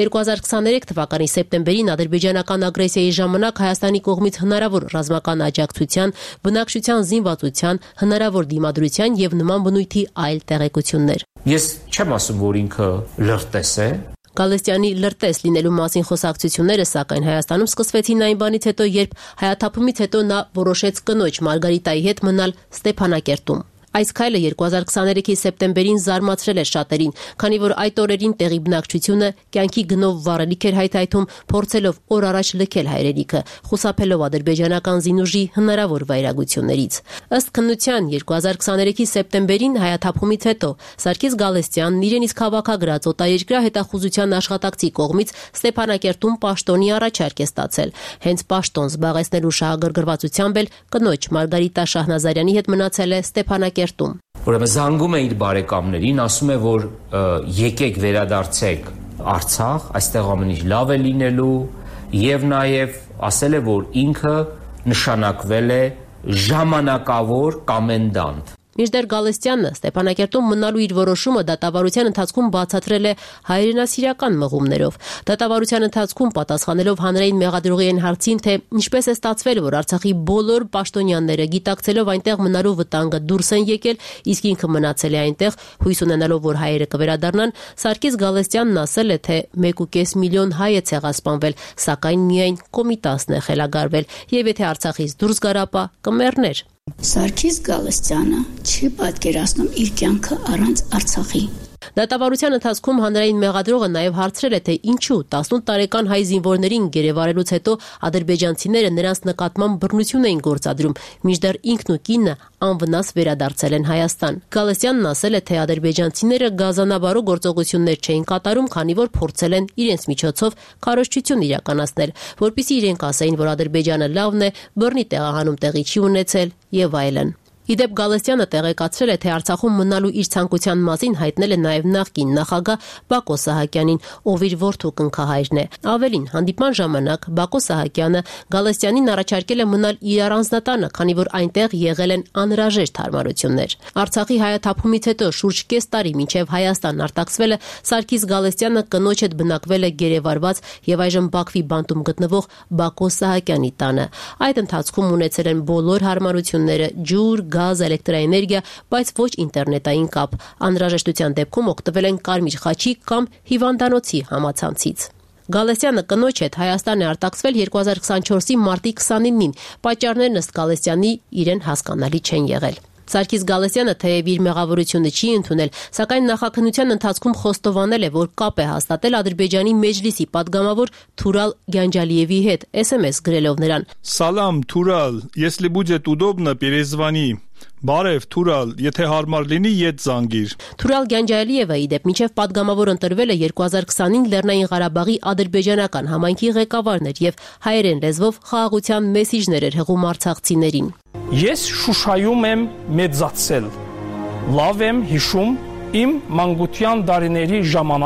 2023 թվականի սեպտեմբերին ադրբեջանական ագրեսիայի ժամանակ Հայաստանի կողմից հնարավոր ռազմական աջակցության, բնակչության զինվածության, հնարավոր դիմադրության եւ նման բնույթի այլ տեղեկություններ։ Ես չեմ ասում, որ ինքը լրտես է։ Գալստյանի լրտես լինելու մասին խոսակցությունները, սակայն Հայաստանում սկսվեցին այն բանից հետո, երբ հայաթափումից հետո նա որոշեց կնոջ Մարգարիտայի հետ մնալ Ստեփանակերտում։ Այս քայլը 2023-ի սեպտեմբերին զարմացրել էր շատերին, քանի որ այդ օրերին տեղի բնակչությունը կյանքի գնով վառելիք էր հայթայթում, փորձելով օր առաջ լքել հայրենիքը, խուսափելով ադրբեջանական զինուժի հնարավոր վայրագություններից։ Ըստ քննության 2023-ի սեպտեմբերին հայաթափումից հետո Սարգիս Գալստյանն իրեն իսկ հավաքագրած օտարերկրյա հետախուզության աշխատակցի կողմից Ստեփանակերտում պաշտոնի առաջարկ է ստացել։ Հենց պաշտոն զբաղեցնելու շահագրգռվածությամբ էլ կնոջ Մարգարիտա Շահնազարյանի հետ մնացել է Ստեփանակերտում։ Ուրեմն զանգում է իր բարեկամներին, ասում է, որ եկեք վերադարձեք Արցախ, այստեղ ամեն ինչ լավ է լինելու, եւ նաեւ ասել է, որ ինքը նշանակվել է ժամանակավոր կոմենդանտ։ Մինչդեռ Գալստյանը Ստեփանակերտում մնալու իր որոշումը դատավարության ընթացքում բացատրել է հայրենասիրական մղումներով։ Դատավարության ընթացքում պատասխանելով հանրային մեղադրողի հարցին, թե ինչպես է ստացվել, որ Արցախի բոլոր պաշտոնյաները գիտակցելով այնտեղ մնալու վտանգը դուրս են եկել, իսկ ինքը մնացել է այնտեղ, հույս ունենալով, որ հայերը կվերադառնան, Սարգիս Գալստյանն ասել է, թե 1.5 միլիոն հայ է ցեղասպանվել, սակայն միայն Կոմիտասն է խելագարվել, եւ եթե Արցախից դուրս գար, ապա կմեռներ։ Սարգիս Գալստյանը չի պատկերացնում իր կյանքը առանց Արցախի։ Դատավարության ընթացքում հանրային մեղադրողը նաև հարցրել է, թե ինչու 18 տարեկան հայ զինվորներին գերեվարելուց հետո ադրբեջանցիները նրանց նկատմամբ բռնություն էին գործադրում, մինչդեռ ինքն ու կինը անվնաս վերադարձել են Հայաստան։ Գալստյանն ասել է, թե ադրբեջանցիները գազանաբարո գործողություններ չէին կատարում, քանի որ փորձել են իրենց միջոցով քարոզչություն իրականացնել, որpիսի իրենք ասեին, որ Ադրբեջանը լավն է, բռնի տեղահանում տեղի չի ունեցել եւ այլն։ Իդեպ Գալստյանը տեղեկացրել է, թե Արցախում մնալու իր ցանկության մասին հայտնել է նաև նախկին նախագահ Բակո Սահակյանին, ով իր որդու կնքահայրն է։ Ավելին, հանդիպման ժամանակ Բակո Սահակյանը Գալստյանին առաջարկել է մնալ իր առանձնատանը, քանի որ այնտեղ եղել են անհրաժեշտ հարմարություններ։ Արցախի հայաթափումից հետո շուրջ կես տարի մինչև Հայաստան արտաքսվելը Սարգիս Գալստյանը կնոջ հետ բնակվել է գերեվարված եւ այժմ Բաքվի բանտում գտնվող Բակո Սահակյանի տանը։ Այդ ընթացքում ունեցել են բոլոր հարմարությունները՝ ջուր, գազ, էլեկտրաէներգիա, բայց ոչ ինտերնետային կապ։ Անհրաժեշտության դեպքում օգտվել են Կարմիր խաչի կամ հիվանդանոցի համացանցից։ Գալստյանը կնոջ հետ Հայաստան է արտաքսվել 2024-ի մարտի 29-ին։ Պատճառներն ըստ Գալստյանի իրեն հասկանալի չեն եղել։ Սարգիս Գալստյանը թեև իր մեղավորությունը չի ընդունել, сакայն նախաքննության ընթացքում խոստովանել է, որ կապ է հաստատել Ադրբեջանի Մեջլիսի падգամավոր Թուրալ Գյանջալիևի հետ, SMS գրելով նրան. Սալամ Թուրալ, если будет удобно, перезвони. Բարև Թուրալ, եթե հարմար լինի, ետ զանգիր։ Թուրալ Գյանջալիևը իդեպ մինչև падգամավոր ընտրվել է 2020-ին Լեռնային Ղարաբաղի ադրբեջանական համայնքի ղեկավարն էր եւ հայերեն լեզվով խաղաղության մեսիջներ էր հղում արցախցիներին։ Ես Շուշայում եմ մեծացել։ Լավ եմ հիշում իմ մանկության տարիների ժամանակ։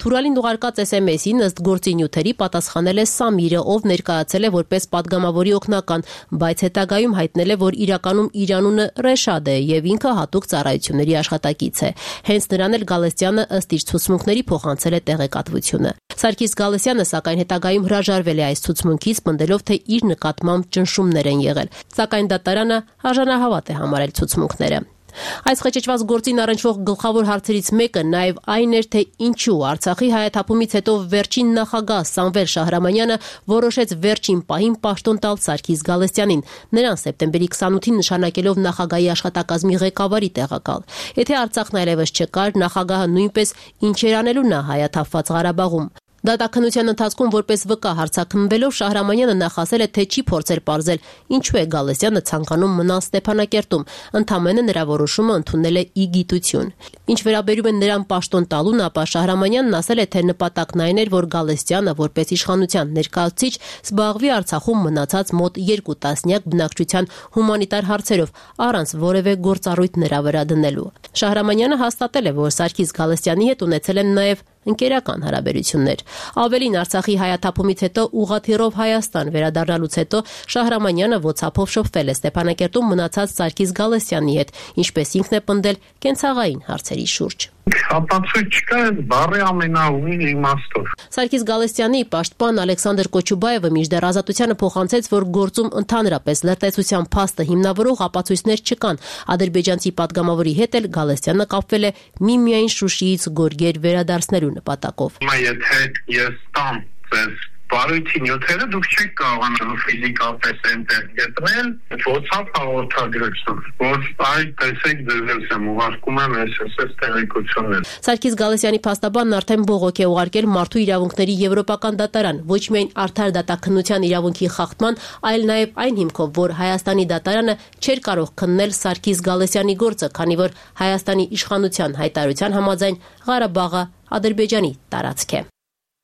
Թուրալին ուղարկած SMS-ին ըստ գործի նյութերի պատասխանել է Սամիրը, ով ներկայացել է որպես падգամավորի օգնական, բայց հետագայում հայտնել է, որ իրականում իր անունը Ռեշադ է եւ ինքը հատուկ ծառայությունների աշխատակից է։ Հենց նրան էլ Գալստյանը ըստ իր ցուցմունքների փոխանցել է տեղեկատվությունը։ Սարգիս Գալստյանը սակայն հետագայում հրաժարվել է այս ցուցմունքից, պնդելով, թե իր նկատմամբ ճնշումներ են եղել, սակայն դատարանը արժանահավատ է համարել ցուցմունքները։ Այս խճճված գործին առնչվող գլխավոր հարցերից մեկը նաև այն էր, թե ինչու Արցախի հայաթափումից հետո վերջին նախագահ Սամվել Շահրամանյանը որոշեց վերջին պահին պաշտոն տալ Սարգիս Գալստյանին, նրան սեպտեմբերի 28-ին նշանակելով նախագահի աշխատակազմի ղեկավարի տեղակալ։ Եթե Արցախն այլևս չկար, նախագահը նույնպես ինչ էր անելու նա հայաթափված Ղարաբաղում։ Դատաքննության ընթացքում որպես վկա հարցաքննվելով Շահրամանյանը նախասել է, թե չի փորձել պարզել ինչու է Գալստյանը ցանկանում մնալ Ստեփանակերտում, ընդամենը նրա որոշումը ընդունել է ի գիտություն։ Ինչ վերաբերում է նրան պաշտոն տալուն, ապա Շահրամանյանն ասել է, թե նպատակն այն էր, որ Գալստյանը որպես իշխանության ներկայացուցիչ զբաղվի Արցախում մնացած մոտ 2 տասնյակ բնակչության հումանիտար հարցերով, առանց որևէ գործառույթ նրա վրա դնելու։ Շահրամանյանը հաստատել է, որ Սարգիս Գալստյանի հետ ունեցել են նաև ընկերական հարաբերություններ։ Ավելին Արցախի հայաթափումից հետո ուղղաթիռով Հայաստան վերադառնալուց հետո Շահրամանյանը WhatsApp-ով շփվել է Ստեփանակերտում մնացած Սարգիս Գալստյանի հետ, ինչպես ինքն է պնդել կենցաղային հարցերի շուրջ։ Հապացույց չկա բառի ամենաուղիղ իմաստով։ Սարգիս Գալստյանի պաշտպան Ալեքսանդր Կոչուբաևը մինչդեռ Ազատությանը փոխանցեց, որ գործում ընդհանրապես լրտեսության փաստը հիմնավորող ապացույցներ չկան։ Ադրբեջանցի падգամավորի հետ էլ Գալստյանը կապվել է միմիայն Շուշիից Գորգեր վերադարձնելու նպատակով։ Հիմա եթե ես տամ ձեզ բարույթի նյութերը, դուք չեք կարողանալու ֆիզիկապես այնտեղ գտնել, WhatsApp հաղորդագրություն, որ այդ տեսեք ձեզ եմ ուղարկում եմ SSS տեղեկություններ։ Սարգիս Գալստյանի փաստաբանն արդեն բողոք է ուղարկել Մարդու իրավունքների եվրոպական դատարան, ոչ միայն արդար դատաքննության իրավունքի խախտման, այլ նաև այն հիմքով, որ Հայաստանի դատարանը չէր կարող քննել Սարգիս Գալստյանի գործը, քանի որ Հայաստանի իշխանության հայտարարության համաձայն Ղարաբաղը Ադրբեջանի տարածք է։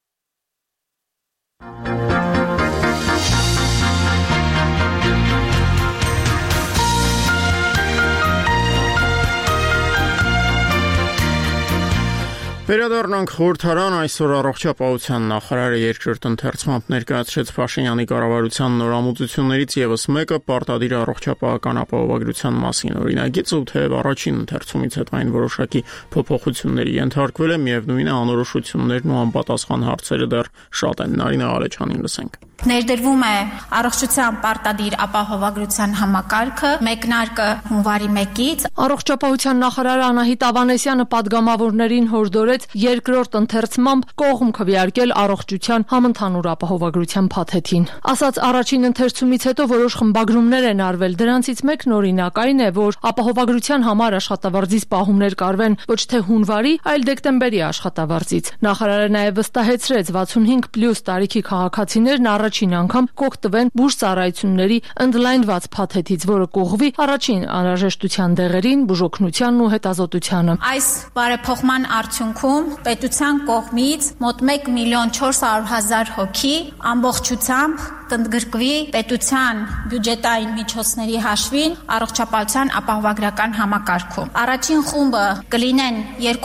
Վերադառնանք խորհրդարան, այսօր առողջապահության նախարարը երկրորդ ընթերցմամբ ներկայացրեց Փաշինյանի կառավարության նորամուծություններից եւս մեկը պարտադիր առողջապահական ապահովագրության մասին օրինագիծը, ու թեև առաջին ընթերցումից հետո այն որոշակի փոփոխությունների ենթարկվել է, միևնույն է անորոշություններն ու անպատասխան հարցերը դեռ շատ են։ Նարինե Ալեչյանին լսենք։ Ներդրվում է առողջության պարտադիր ապահովագրության համակարգը, մեկնարկը հունվարի 1-ից։ Առողջապահության նախարար Անահիտ Ավանեսյանը падգամավորներին հորդորեց երկրորդ ընթերցմամբ կողմ քվեարկել առողջության համընդհանուր ապահովագրության փաթեթին։ Ասաց առաջին ընթերցումից հետո որոշ խմբագրումներ են արվել, դրանցից մեկն օրինակ այն է, որ ապահովագրության համար աշխատավարձից պահումներ կարվեն ոչ թե հունվարի, այլ դեկտեմբերի աշխատավարձից։ Նախարարը նաև վստահեցրեց 65+ տարիքի քաղաքացիներն առաջին անգամ կօգտվեն բուժ ծառայությունների ընդլայնված փաթեթից, որը կողվի առաջին անհրաժեշտության դեղերին, բուժօգնությանն ու հետազոտությանը։ Այս բարեփոխման արդյունքում պետության կողմից մոտ 1.400.000 հոգի ամբողջությամբ կընդգրկվի պետության բյուջետային միջոցների հաշվին առողջապահության ապահովագրական համակարգում։ Առաջին խումբը կլինեն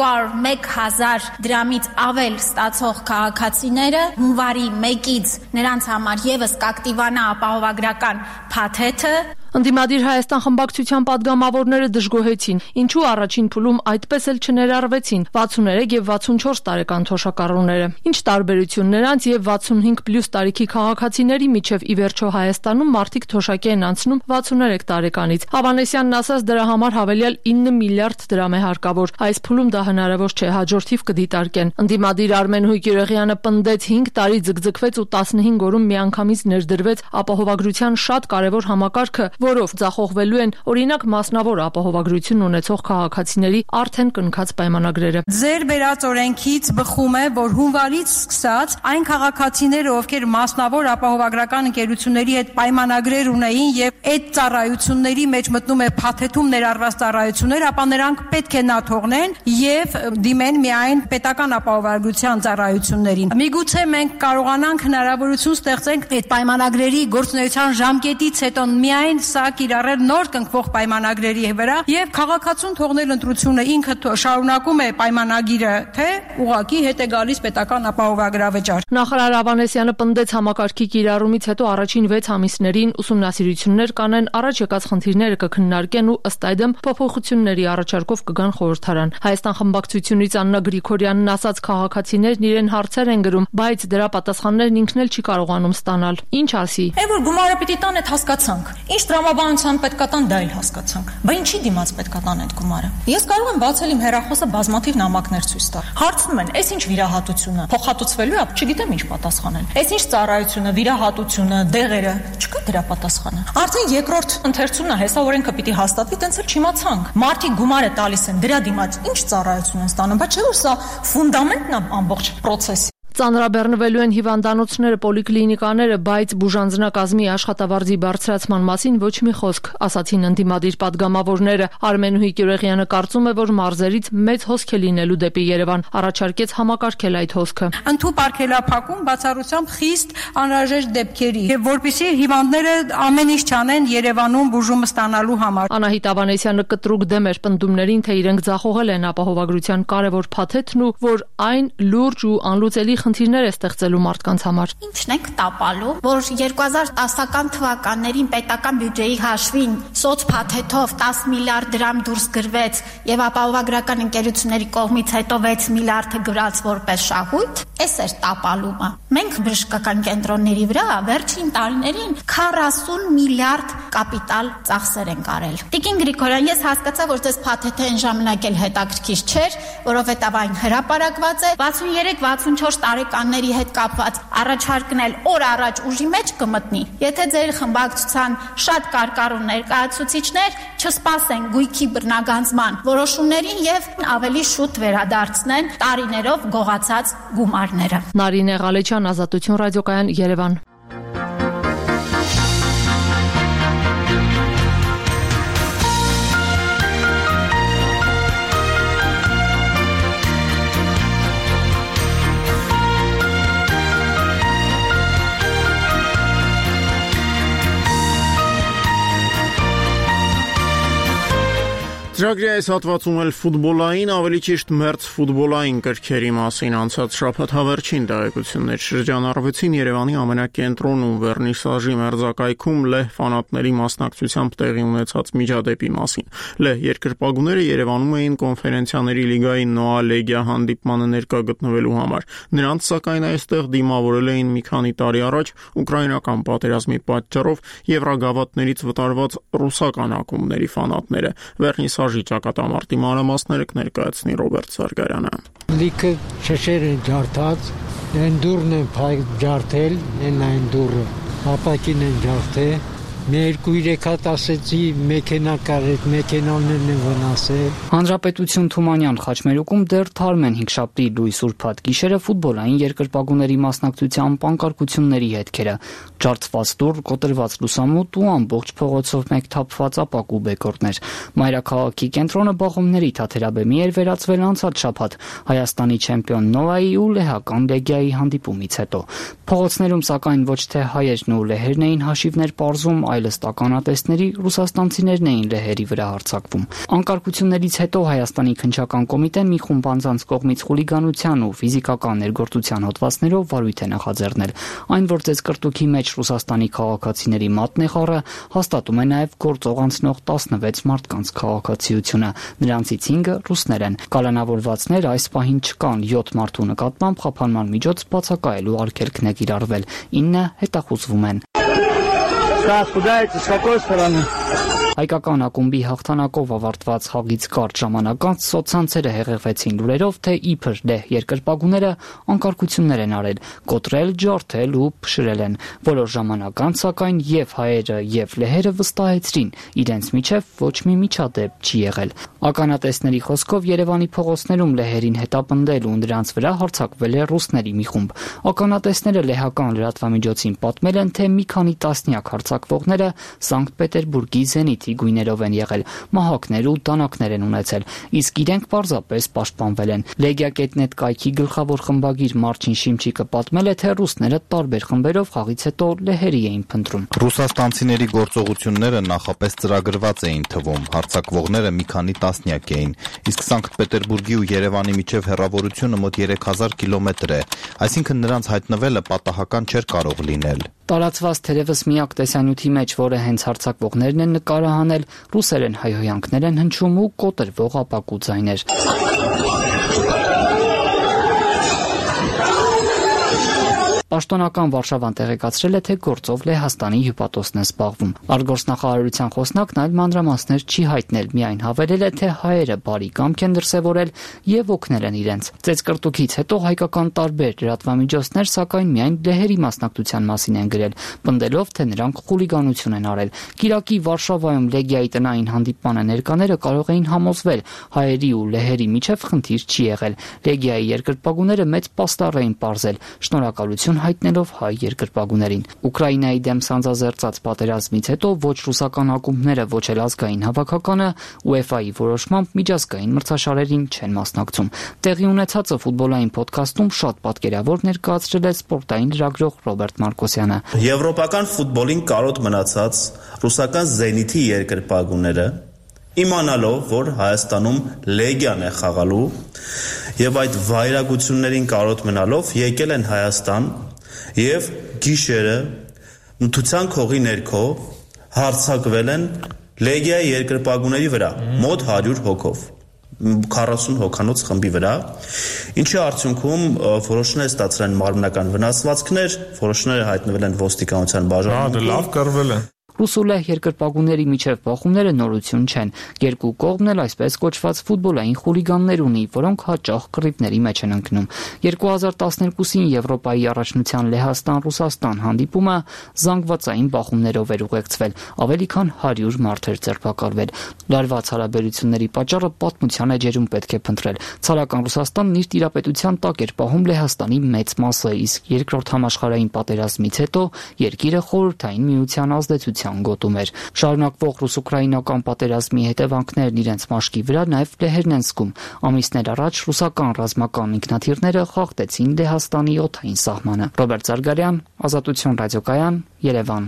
201.000 դրամից ավել ստացող քաղաքացիները, հունվարի 1-ից նրանց համար եւս կակտիվանա ապահովագրական փաթեթը։ Ընդդիմադիր Հայաստան խմբակցության падգամավորները դժգոհեցին, ինչու առաջին փուլում այդպես էլ չներառվեցին 63 եւ 64 տարեկան թոշակառուները։ Ինչ տարբերություն նրանց եւ 65+ տարիքի քաղաքացիների միջև ի վերջո Հայաստանում մարդիկ թոշակի են անցնում 63 տարեկանից։ Ավանեսյանն ասաց, դրա համար հավելյալ 9 միլիարդ դրամ է հարկավոր։ Այս փուլում դա հնարավոր չէ, հաջորդիվ կդիտարկեն։ Ընդդիմադիր Արմեն Հույգիրեղյանը պնդեց 5 տարի ձգձգվեց ու 15 օրում միանգամից ներդրվեց ապահովագրության շատ կարևոր համակարգը, որով ձախողվելու են օրինակ մասնավոր ապահովագրություն ունեցող քաղաքացիների արդեն կնքած պայմանագրերը։ Ձեր բերած օրենքից բխում է, որ հունվարից սկսած այն քաղաքացիները, ովքեր մասնավոր ապահովագրական ընկերությունների հետ պայմանագրեր ունեին եւ այդ ծառայությունների մեջ մտնում է փաթեթում ներառված ծառայություններ, ապա նրանք պետք է նա թողնեն եւ դիմեն միայն պետական ապահովագրության ծառայություններին։ Միգուցե մենք կարողանանք հնարավորություն ստեղծենք այդ պայմանագրերի գործունեության ժամկետից հետո միայն սա կիրառել նոր կնքվող պայմանագրերի վրա եւ քաղաքացուն թողնել ընտրությունը ինքը շարունակում է պայմանագիրը, թե ուղղակի հետ է գալիս պետական ապահովագրավճար։ Նախարար Ավանեսյանը պնդեց համակարգի կիրառումից հետո առաջին 6 ամիսներին ուսումնասիրություններ կանեն, առաջ եկած խնդիրները կքննարկեն ու ըստ այդմ փոփոխությունների առաջարկով կգան խորհրդարան։ Հայաստան խմբակցությունից Աննա Գրիգորյանն ասաց, քաղաքացիներն իրեն հարցեր են գրում, բայց դրա պատասխաններն ինքն էլ չի կարողանում ստանալ։ Ինչ ասի։ Այն որ գումարը պիտի տան այդ հասկացանք։ Ինչ տրամաբանության պետքա տան դա էլ հասկացանք։ Բա ինչի դիմաց պետքա տան այդ գումարը։ Ես կարող եմ բացել իմ հեռախոսը բազմաթիվ նամակներ ցույց տալ։ Հարցնում են, «Էս ինչ վիրահատությունը փոխհատուցվելու է», չգիտեմ ինչ պատասխանել։ «Էս ինչ ծառայությունը, վիրահատությունը, դեղերը», չկա դրա պատասխանը։ Արդեն երկրորդ ընթերցումն է, հեսա օրենքը պիտի հաստատվի, տենց էլ չիմացանք։ Մարդիկ գումարը տալիս են, դրա դիմաց ինչ ծառայություն են ստանում, բայց չէ՞ որ սա ֆունդամենտն է ամբողջ process-ի։ Ծանրաբեռնվելու են հիվանդանոցները, պոլիկլինիկաները, բայց բուժանձնակազմի աշխատավարձի բարձրացման մասին ոչ մի խոսք, ասացին ընդդիմադիր պատգամավորները։ Արմենուհի Գյուղեղյանը կարծում է, որ մարզերից մեծ հոսք է լինելու դեպի Երևան, առաջարկեց համակարգել այդ հոսքը։ Ընդհանուր արգելափակում բացառությամբ խիստ անհրաժեշտ դեպքերի, եւ որպեսզի հիվանդները ամեն ինչ չանեն Երևանում բուժումը ստանալու համար։ Անահիտ Ավանեսյանը կտրուկ դեմ էր պնդումներին, թե իրենք ձախողել են ապահովագրության կարևոր փաթեթն ու որ այն լուրջ ու անլուծելի խնդիրներ է ստեղծելու մարդկանց համար։ Ինչն եք տապալու, որ 2010 թվականներին պետական բյուջեի հաշվին սոցփաթեթով 10 միլիարդ դրամ դուրս գրվեց եւ ապահովագրական ընկերությունների կողմից հետո 6 միլիարդը գրած որպես շահույթ, էս էր տապալումը։ Մենք բժշկական կենտրոնների վրա վերջին տարիներին 40 միլիարդ կապիտալ ծախսեր ենք արել։ Տիկին Գրիգորյան, ես հասկացա, որ դες փաթեթը այն ժամանակ էլ հետաքրքիր չէր, որովհետեւ այն հրապարակված է 63-64 տարեկանների հետ կապված առաջարկնել օր առաջ ուժի մեջ կմտնի։ Եթե ձեր խմբակցության շատ կարկառու ներկայացուցիչներ չսպասեն գույքի բռնագանձման որոշումներին եւ ավելի շուտ վերադարձնեն տարիներով գողացած գումարները։ Նարինե Ղալեչյան, Ազատություն ռադիոկայան, Երևան։ Ծրագրի այս հատվածում էլ ֆուտբոլային, ավելի ճիշտ մերձ ֆուտբոլային կրքերի մասին անցած շաբաթ հավերժին տեղեկություններ շրջանառվեցին Երևանի ամենակենտրոնում վերնիսաժի մերձակայքում լեհ ֆանատների մասնակցությամբ տեղի ունեցած միջադեպի մասին։ Լեհ երկրպագուները Երևանում էին կոնֆերենցիաների լիգայի Նոա Լեգիա հանդիպմանը ներկա գտնվելու համար։ Նրանց սակայն այստեղ դիմավորել էին մի քանի տարի առաջ ուկրաինական պատերազմի պատճառով եվրագավաթներից վտարված ռուսական ակումբների ֆանատները։ Վերնիսաժի ճակատամարտի մանրամասները կներկայացնի Ռոբերտ Սարգարյանը։ Լիքը շշեր են ջարդած, են դուրն են ջարդել, են դուրը, ապակին են ջարդել, մի 2-3 հատ ասեցի մեքենա կար, այդ մեքենաներն են վնասել։ Հանրապետություն Թումանյան խաչմերուկում դեռ թարմ են հինգշաբթի լույս ուրբաթ գիշերը ֆուտբոլային երկրպագուների մասնակցության պանկարկությունների հետքերը, ջարդված դուռ, կոտրված լուսամուտ ու ամբողջ փողոցով մեկ թափված ապակու բեկորներ։ Մայրաքաղաքի կենտրոնը բախումների թաթերաբեմի էր վերածվել անցած շաբաթ Հայաստանի չեմպիոն Նովայի ու լեհական Լեգիայի հանդիպումից հետո։ Փողոցներում սակայն ոչ թե հայերն ու լեհերն էին հաշիվներ պարզում, այլս տականատեսների ռուսաստանցիներն էին լեհերի վրա հարձակվում։ Անկարգություններից հետո Հայաստանի քննչական կոմիտեն մի խումբ անձանց կողմից խուլիգանության ու ֆիզիկական ներգործության հոդվածներով վարույթ է նախաձեռնել։ Այն, որ ձեզ կրտուքի մեջ Ռուսաստանի քաղաքացիների մատն է խառը, հաստատում է նաև գործող անցնող 16 մարդկանց քաղաքացիությունը։ Նրանցից 5-ը ռուսներ են։ Կալանավորվածներ այս պահին չկան, 7 մարդու նկատմամբ խափանման միջոց բացակայելու արգելքն է կիրառվել, 9 հետախուզվում են։ Куда это, с какой стороны? Հայկական ակումբի հաղթանակով ավարտված հաղից կարճ ժամանակ անց սոցցանցերը հեղեղվեցին լուրերով, թե իբր լեհ երկրպագուները անկարգություններ են արել, կոտրել, ջարդել ու փշրել են։ Որոշ ժամանակ անց սակայն եւ հայերը եւ լեհերը վստահեցրին, իրենց միջև ոչ մի միջադեպ չի եղել։ Ականատեսների խոսքով Երևանի փողոցներում լեհերին հետապնդել ու նրանց վրա հարձակվել է ռուսների մի խումբ։ Ականատեսները լեհական լրատվամիջոցին պատմել են, թե մի քանի տասնյակ հարձակվողները Սանկտ Պետերբուրգի Զենիթ զենիթի գույներով են եղել, մահակներ ու տանակներ են ունեցել, իսկ իրենք պարզապես պաշտպանվել են։ Legia.net կայքի գլխավոր խմբագիր Մարչին Շիմչիկը պատմել է, թե ռուսները տարբեր խմբերով խաղից հետո լեհերի էին փնտրում։ Ռուսաստանցիների գործողությունները նախապես ծրագրված էին թվում, հարձակվողները մի քանի տասնյակ էին, իսկ Սանկտ Պետերբուրգի ու Երևանի միջև հեռավորությունը մոտ 3000 կիլոմետր է, այսինքն նրանց հայտնվելը պատահական չէր կարող լինել։ Տարածված թերևս միակ տեսանյութի մեջ, որը հենց հարձակվողներն են նկարահանել, ռուսերեն հայհոյանքներ են հնչում ու կոտրվող ապակու ձայներ։ Պաշտոնական Վարշավան տեղեկացրել է, թե գործով Լեհաստանի հյուպատոսն է զբաղվում։ Արտգործնախարարության խոսնակն այլ մանրամասներ չի հայտնել, միայն հավելել է, թե հայերը բարի կամք են դրսևորել եւ օգնել են իրենց։ Ծեծկրտուքից հետո հայկական տարբեր լրատվամիջոցներ սակայն միայն լեհերի մասնակցության մասին են գրել, պնդելով, թե նրանք խուլիգանություն են արել։ Կիրակի Վարշավայում Լեգիայի տնային հանդիպմանը ներկաները կարող էին համոզվել, հայերի ու լեհերի միջև խնդիր չի եղել։ Լեգիայի երկրպագուները մեծ պաստառ էին պարզել, շնորհակալություն հայտնելով հայ երկրպագուներին։ Ուկրաինայի դեմ սանձազերծած պատերազմից հետո ոչ ռուսական ակումբները, ոչ էլ ազգային հավաքականը UEFA-ի որոշմամբ միջազգային մրցաշարերին չեն մասնակցում։ Տեղի ունեցածը ֆուտբոլային ոդքասթում շատ պատկերավոր ներկայացրել է սպորտային լրագրող Ռոբերտ Մարկոսյանը։ Եվրոպական ֆուտբոլին կարոտ մնացած ռուսական Զենիթի երկրպագուները իմանալով, որ Հայաստանում Լեգիան է խաղալու եւ այդ վայրագություններին կարոտ մնալով եկել են Հայաստան եւ գիշերը նթության քողի ներքո հարձակվել են Լեգիայի երկրպագուների վրա մոտ 100 հոգով 40 հոգանոց խմբի վրա, ինչի արդյունքում որոշները ստացել են մարմնական վնասվածքներ, որոշները հայտնվել են ոստիկանության բաժանմունքում։ Լավ կռվել են։ Ռուս ու լեհ երկրպագուների միջև բախումները նորություն չեն։ Երկու կողմն էլ այսպես կոչված ֆուտբոլային խուլիգաններ ունի, որոնք հաճախ կռիվների մեջ են ընկնում։ 2012-ին Եվրոպայի առաջնության Լեհաստան-Ռուսաստան հանդիպումը զանգվածային բախումներով էր ուղեկցվել, ավելի քան 100 մարդ էր ձերբակալվել։ Լարված հարաբերությունների պատճառը պատմության էջերում պետք է փնտրել։ Ցարական Ռուսաստանն իր տիրապետության տակ էր պահում Լեհաստանի մեծ մասը, իսկ Երկրորդ համաշխարհային պատերազմից հետո երկիրը խորհրդային միության ազդեցության գոտում էր։ Շարունակվող ռուս-ուկրաինական պատերազմի հետևանքներն իրենց մաշկի վրա նաև լեհերն են զգում։ Ամիսներ առաջ ռուսական ռազմական ինքնաթիռները խախտեցին Լեհաստանի օդային սահմանը։ Ռոբերտ Զարգարյան, Ազատություն ռադիոկայան, Երևան։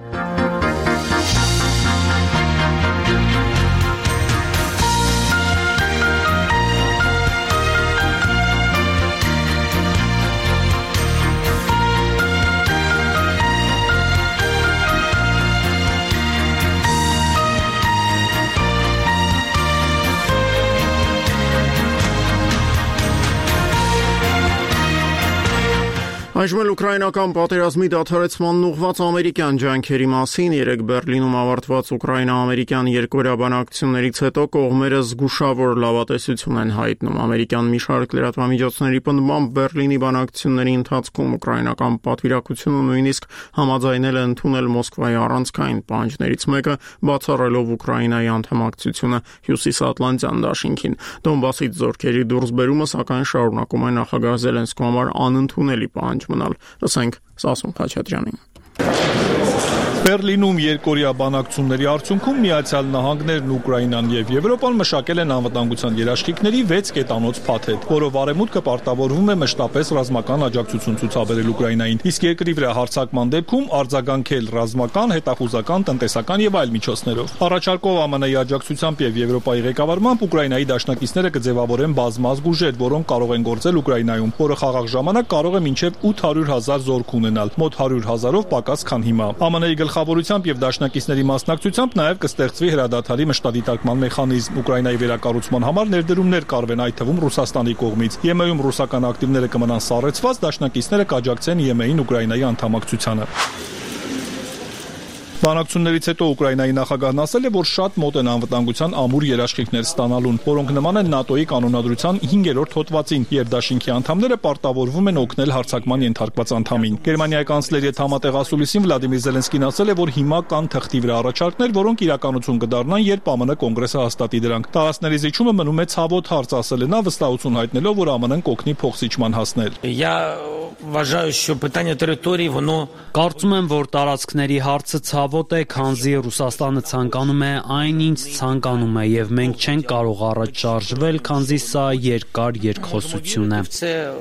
Այժմ էլ ուկրաինական պատերազմի դադարեցմանն ուղղված ամերիկյան ջանքերի մասին երեկ Բերլինում ավարտված ուկրաինա-ամերիկյան երկօրյա բանակցություններից հետո կողմերը զգուշավոր լավատեսություն են հայտնում։ Ամերիկյան մի շարք լրատվամիջոցների պնդմամբ Բերլինի բանակցությունների ընթացքում ուկրաինական պատվիրակությունը նույնիսկ համաձայնել է ընդունել Մոսկվայի առանցքային պահանջներից մեկը, բացառելով Ուկրաինայի անդամակցությունը Հյուսիսատլանտյան դաշինքին։ Դոնբասից զորքերի դուրսբերումը սակայն շարունակում է նախագահ Զելենսկու համար անընդունելի պահանջ մնալ։ Լսենք Սասուն Խաչատրյանին։ Բերլինում երկօրյա բանակցությունների արդյունքում Միացյալ Նահանգներն, Ուկրաինան եւ Եվրոպան մշակել են անվտանգության երաշխիքների 6 կետանոց փաթեթ, որով Արևմուտքը պարտավորվում է մշտապես ռազմական աջակցություն ցուցաբերել Ուկրաինային, իսկ երկրի վրա հարձակման դեպքում արձագանքել ռազմական, հետախուզական, տնտեսական եւ այլ միջոցներով։ Առաջարկով ԱՄՆ-ի աջակցությամբ եւ Եվրոպայի ղեկավարմամբ Ուկրաինայի դաշնակիցները կձևավորեն բազմազգ ուժեր, որոնք կարող են գործել Ուկրաինայում, որը խաղաղ ժամանակ կարող է մինչեւ 800,000 զորք ունենալ, մոտ 100,000-ով պակաս, քան հիմա։ ԱՄՆ-ի գլխավորությամբ եւ դաշնակիցների մասնակցությամբ նաեւ կստեղծվի հրադադարի մշտադիտարկման մեխանիզմ։ Ուկրաինայի վերակառուցման համար ներդրումներ կարվեն, այդ թվում Ռուսաստանի կողմից։ ԵՄ-ում ռուսական ակտիվները կմնան սառեցված, դաշնակիցները կաջակցեն ԵՄ-ին Ուկրաինայի անդամակցությանը։ Բանակցություններից հետո Ուկրաինայի նախագահն ասել է, որ շատ մոտ են անվտանգության ամուր երաշխիքներ ստանալուն, որոնք նման են ՆԱՏՕ-ի կանոնադրության 5-րդ հոդվածին, եւ դաշինքի անդամները պարտավորվում են օգնել հարձակման ենթարկված անդամին։ Գերմանիայի կանցլերի հետ համատեղ ասուլիսին Վլադիմիր Զելենսկին ասել է, որ հիմա կան թղթի վրա առաջարկներ, որոնք իրականություն կդառնան, երբ ԱՄՆ կոնգրեսը հաստատի դրանք։ Տարածքների զիջումը մնում է ցավոտ հարց, ասել է նա, վստահություն հայտնելով, որ ԱՄՆ-ն կօգնի փոխզիջման հասնել։ Կարծում եմ, որ տարածքների հարցը ցավոտ ցավոտ է, քանզի Ռուսաստանը ցանկանում է այն, ինչ ցանկանում է, եւ մենք չենք կարող առաջ շարժվել, քանզի սա երկար երկխոսություն է։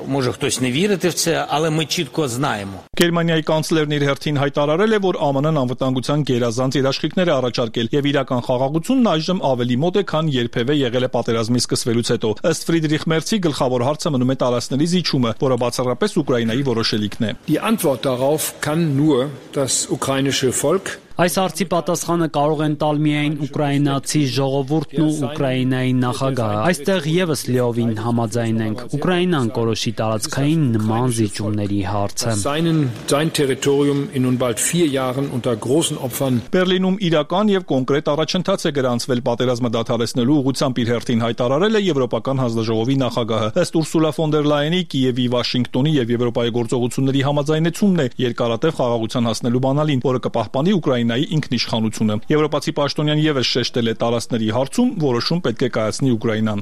Գերմանիայի կանցլերն իր հերթին հայտարարել է, որ ԱՄՆ-ն անվտանգության գերազանց երաշխիքներ է առաջարկել եւ իրական խաղաղությունն այժմ ավելի մոտ է, քան երբևէ եղել է պատերազմի սկսվելուց հետո։ Ըստ Ֆրիդրիխ Մերցի գլխավոր հարցը մնում է տարածքների զիջումը, որը բացառապես Ուկրաինայի որոշելիքն է։ Die Antwort darauf kann nur das ukrainische Volk. Այս հարցի պատասխանը կարող են տալ միայն ուկրաինացի ժողովուրդն ու Ուկրաինայի նախագահը։ Այստեղ եւս լիովին համաձայն ենք։ Ուկրաինան կորոշի տարածքային նման զիջումների հարցը։ Sein Territorium in nun bald 4 Jahren unter großen Opfern. Բերլինում իրական եւ կոնկրետ առաջընթաց է գրանցվել պատերազմը դադարեցնելու ուղղությամբ իր հերթին հայտարարել է Եվրոպական հանձնաժողովի նախագահը։ Ըստ Ուրսուլա ֆոն դեր Լայենի Կիևի, Վաշինգտոնի եւ Եվրոպայի գործողությունների համաձայնեցումն է երկարատև խաղաղության հասնելու բանալին, որը կպահպանի Ուկրաինայի ինքնիշխանությունը։ Եվրոպացի պաշտոնյան եւս շեշտել է տարածքների հարցում որոշում պետք է կայացնի Ուկրաինան։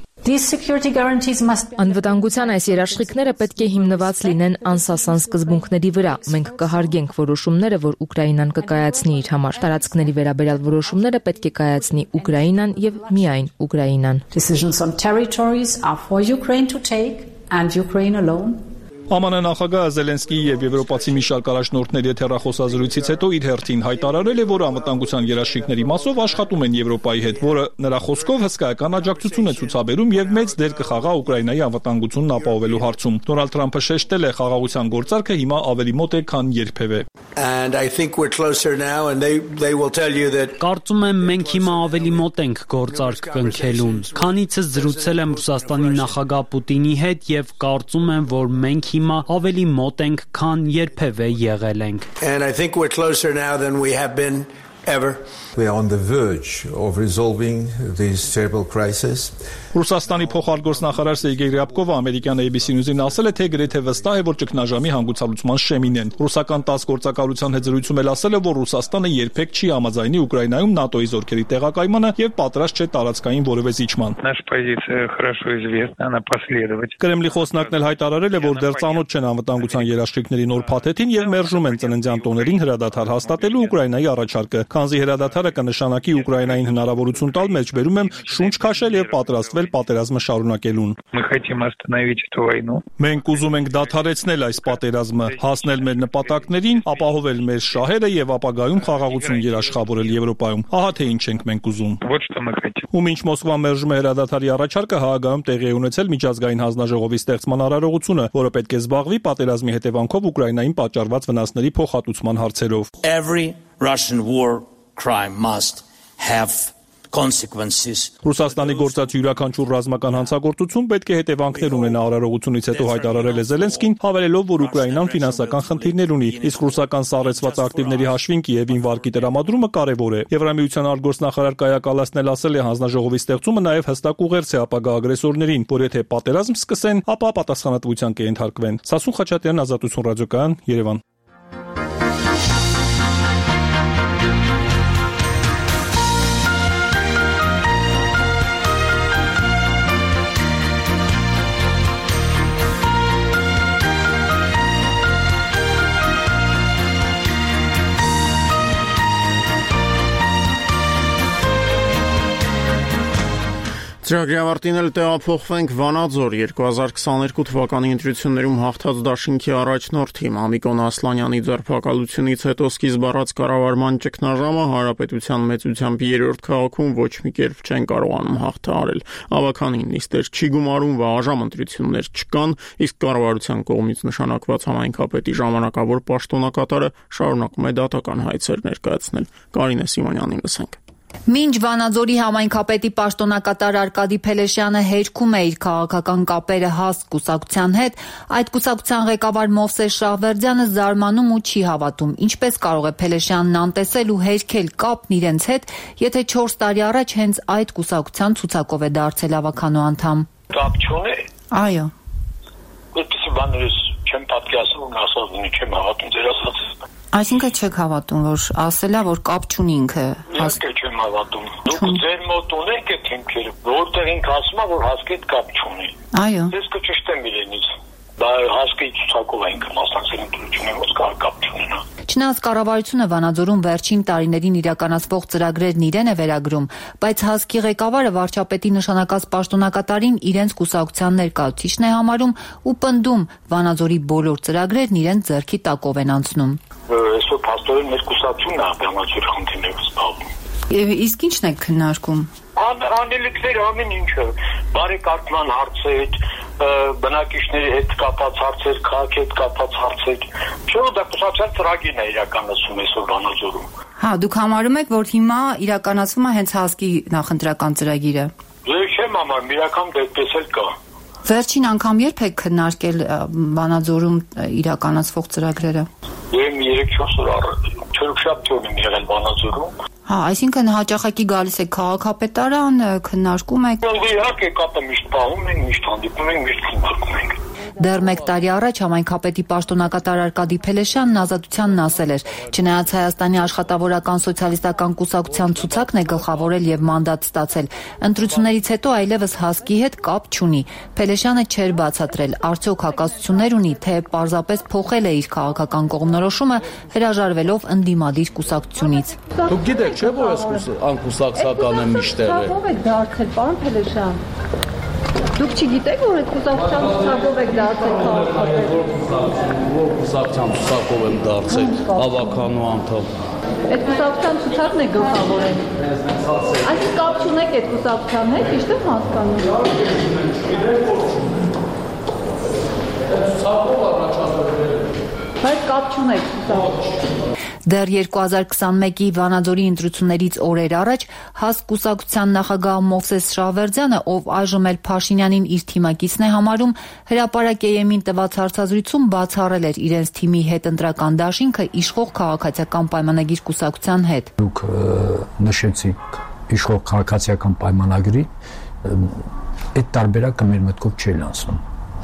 Անվտանգության այս երաշխիքները պետք է հիմնված լինեն անսասան սկզբունքների վրա։ Մենք կհարգենք որոշումները, որ Ուկրաինան կկայացնի իր համար։ Տարածքների վերաբերյալ որոշումները պետք է կայացնի Ուկրաինան եւ միայն Ուկրաինան։ Decisions on territories are for Ukraine to take and Ukraine alone. ԱՄՆ նախագահ Զելենսկիի եւ եվրոպացի մի շարք առաջնորդների հետ հեռախոսազրույցից հետո իր հերթին հայտարարել է, որ անվտանգության երաշխիքների մասով աշխատում են Եվրոպայի հետ, որը նրա խոսքով հսկայական աջակցություն է ցուցաբերում եւ մեծ դեր կխաղա Ուկրաինայի անվտանգությունն ապահովելու հարցում։ Դոնալդ Թրամփը շեշտել է, խաղաղության գործարքը հիմա ավելի մոտ է, քան երբևէ։ And I think we're closer now and they will tell you that Կարծում եմ մենք հիմա ավելի մոտ ենք գործարք կնքելուն։ Քանիցս զրուցել եմ Ռուսաստանի նախագահ Պուտինի հետ եւ կարծում եմ, որ մենք հիմա ավելի մոտ ենք, քան երբևէ եղել ենք։ And I think we're closer now than we have been ever. We are on the verge of resolving this terrible crisis. Ռուսաստանի փոխարգործնախարար Սերգեյ Ռյաբկովը ամերիկյան ABC News-ին ասել է, թե գրեթե վստահ է, որ ճգնաժամի հանգուցալուծման շեմին են։ Ռուսական ՏԱՍՍ գործակալության հետ զրույցում էլ ասել է, որ Ռուսաստանը երբեք չի համաձայնի Ուկրաինայում ՆԱՏՕ-ի զորքերի տեղակայմանը եւ պատրաստ չէ տարածքային որևէ զիջման։ Կրեմլի խոսնակն էլ հայտարարել է, որ դեռ ծանոթ չեն անվտանգության երաշխիքների նոր փաթեթին եւ մերժում են ծննդյան տոներին հրադադար հաստատելու Ուկրաինայի առաջարկը։ Քանզի հրադադարը կնշանակի Ուկրաինային հնարավորություն տալ մեջբերում եմ շունչ քաշել եւ պատրաստվել պատերազմը շարունակելուն։ Մենք ուզում ենք դադարեցնել այս պատերազմը, հասնել մեր նպատակներին, ապահովել մեր շահերը եւ ապագայում խաղաղություն երաշխավորել Եվրոպայում։ Ահա թե ինչ ենք մենք ուզում։ Ու մինչ Մոսկվան մերժում է հրադադարի առաջարկը, Հաագայում տեղի է ունեցել միջազգային հանձնաժողովի ստեղծման արարողությունը, որը պետք է զբաղվի պատերազմի հետևանքով Ուկրաինային պատճառված վնասների փոխհատուցման հարցերով։ Every Russian war crime must have consequences. Ռուսաստանի գործած յուրաքանչյուր ռազմական հանցագործություն պետք է հետևանքներ ունենա, արարողությունից հետո հայտարարել է Զելենսկին, հավելելով, որ Ուկրաինան ֆինանսական խնդիրներ ունի, իսկ ռուսական սառեցված ակտիվների հաշվին Կիևին վարկի տրամադրումը կարևոր է։ Եվրամիության արտգործնախարար Կայա Կալասն էլ ասել է, հանձնաժողովի ստեղծումը նաև հստակ ուղերձ է ապագա ագրեսորներին, որ եթե պատերազմ սկսեն, ապա պատասխանատվության կենթարկվեն։ Սասուն Խաչատրյան, Ազատություն ռադիոկայան, Երևան։ Ծրագրի ավարտին էլ տեղափոխվենք Վանաձոր 2022 թվականի ընտրություններում հաղթած դաշինքի առաջնորդի Մամիկոն Ասլանյանի ձերբակալությունից հետո սկիզբ առած կառավարման ճգնաժամը հանրապետության մեծությամբ երրորդ քաղաքում ոչ մի կերպ չեն կարողանում հաղթահարել։ Ավականին նիստեր չի գումարում, վաղաժամ ընտրություններ չկան, իսկ կառավարության կողմից նշանակված համայնքապետի ժամանակավոր պաշտոնակատարը շարունակում է դատական հայցեր ներկայացնել։ Կարինե Սիմոնյանին լսենք։ Մինչ Վանաձորի համայնքապետի պաշտոնակատար Արկադի Փելեշյանը հերքում է իր քաղաքական կապերը հաստ կուսակցության հետ, այդ կուսակցության ղեկավար Մովսես Շահվերդյանը զարմանում ու չի հավատում, ինչպես կարող է Փելեշյանն անտեսել ու հերքել կապն իրենց հետ, եթե 4 տարի առաջ հենց այդ կուսակցության ցուցակով է դարձել ավականու անդամ։ Կապ չունի։ Այո։ Որպեսզի բաներս չեմ պատկերացնում, ասած ունի, չեմ հավատում ձեր ասածը։ Այսինքն չեք հավատում, որ ասելա, որ կապ չունի ինքը։ Իհարկե չեմ հավատում։ Դուք ձեր մոտ ունեք այդ հիմքերը, որտեղ ինքը ասում է, որ հասկի հետ կապ չունի։ Այո։ Ես կճշտեմ իրենից։ Դա հասկի ցուցակով է ինքը մասնակցել ընտրություններին, որ կապ չունենա։ Չնայած կառավարությունը Վանաձորում վերջին տարիներին իրականացվող ծրագրերն իրեն է վերագրում, բայց ՀԱԶԿ-ի ղեկավարը վարչապետի նշանակած պաշտոնակատարին իրենց կուսակցության ներկայացուցիչն է համարում ու պնդում Վանաձորի բոլոր ծրագրերն իրենց ձեռքի տակով են անցնում։ Այսօր փաստորեն մեր կուսակցությունն է Վանաձորի խնդիրներով զբաղվում։ Իսկ ի՞նչն եք քննարկում։ Անելիքներ ամեն ինչը, բարեկարգման հարցեր, բնակիչների հետ կապված հարցեր, քաղաքի հետ կապված հարցեր։ Չէ՞ դա կուսակցության ծրագիրն է իրականացում այսօր Վանաձորում։ Հա, դուք համարում եք, որ հիմա իրականացվում է հենց ՀԱԶԿ-ի նախընտրական ծրագիրը։ Չեմ համարում, իրական դեպքեր էլ կա։ Վերջին անգամ երբ եք քննարկել Վանաձորում իրականացվող ծրագրերը։ 3-4 օր առաջ, չորեքշաբթի օրն եմ եղել Վանաձորում։ Հա, այսինքն հաճախակի գալիս եք քաղաքապետարան, քննարկում եք։ Իհարկե կապը միշտ պահում ենք, միշտ հանդիպում ենք, միշտ քննարկում ենք։ Դեռ 1 տարի առաջ համայնքապետի պաշտոնակատար Արկադի Փելեշյանն ազատությանն ասել էր. չնայած Հայաստանի աշխատավորական սոցիալիստական կուսակցության ցուցակն է գլխավորել եւ մանդատ ստացել, ընտրություններից հետո այլևս ՀԱԶԿ-ի հետ կապ չունի։ Փելեշյանը չէր բացատրել, արդյոք հակասություններ ունի, թե պարզապես փոխել է իր քաղաքական կողմնորոշումը, հրաժարվելով ընդդիմադիր կուսակցությունից։ Դուք գիտեք, չէ՞ որ այս անկուսակցական է միշտեղ է։ Ո՞վ եք դարձել, պարոն Փելեշյան։ Դուք չգիտեք, որ այդ կուսակցության ցուցակով եք դարձել քաղաքապետ։ Կուսակցության ցուցակով եմ դարձել ավականու անդամ։ Այդ կուսակցության ցուցակն է գլխավորել։ Այսինքն կապ չունեք այդ կուսակցության հետ, ճիշտ եմ հասկանում։ Ցուցակով առաջադրել։ Բայց կապ չունեք կուսակցության։ Դեռ 2021-ի Վանաձորի ընտրություններից օրեր առաջ ՀԱԶԿ կուսակցության նախագահ Մովսես Շահվերդյանը, ով այժմ էլ Փաշինյանին իր թիմակիցն է համարում, հրապարակ EM-ին տված հարցազրույցում բացառել էր իրենց թիմի հետ ընտրական դաշինքը իշխող քաղաքացիական պայմանագիր կուսակցության հետ։ Դուք նշեցիք իշխող քաղաքացիական պայմանագրի, այդ տարբերակը մեր մտքով չէր անցնում։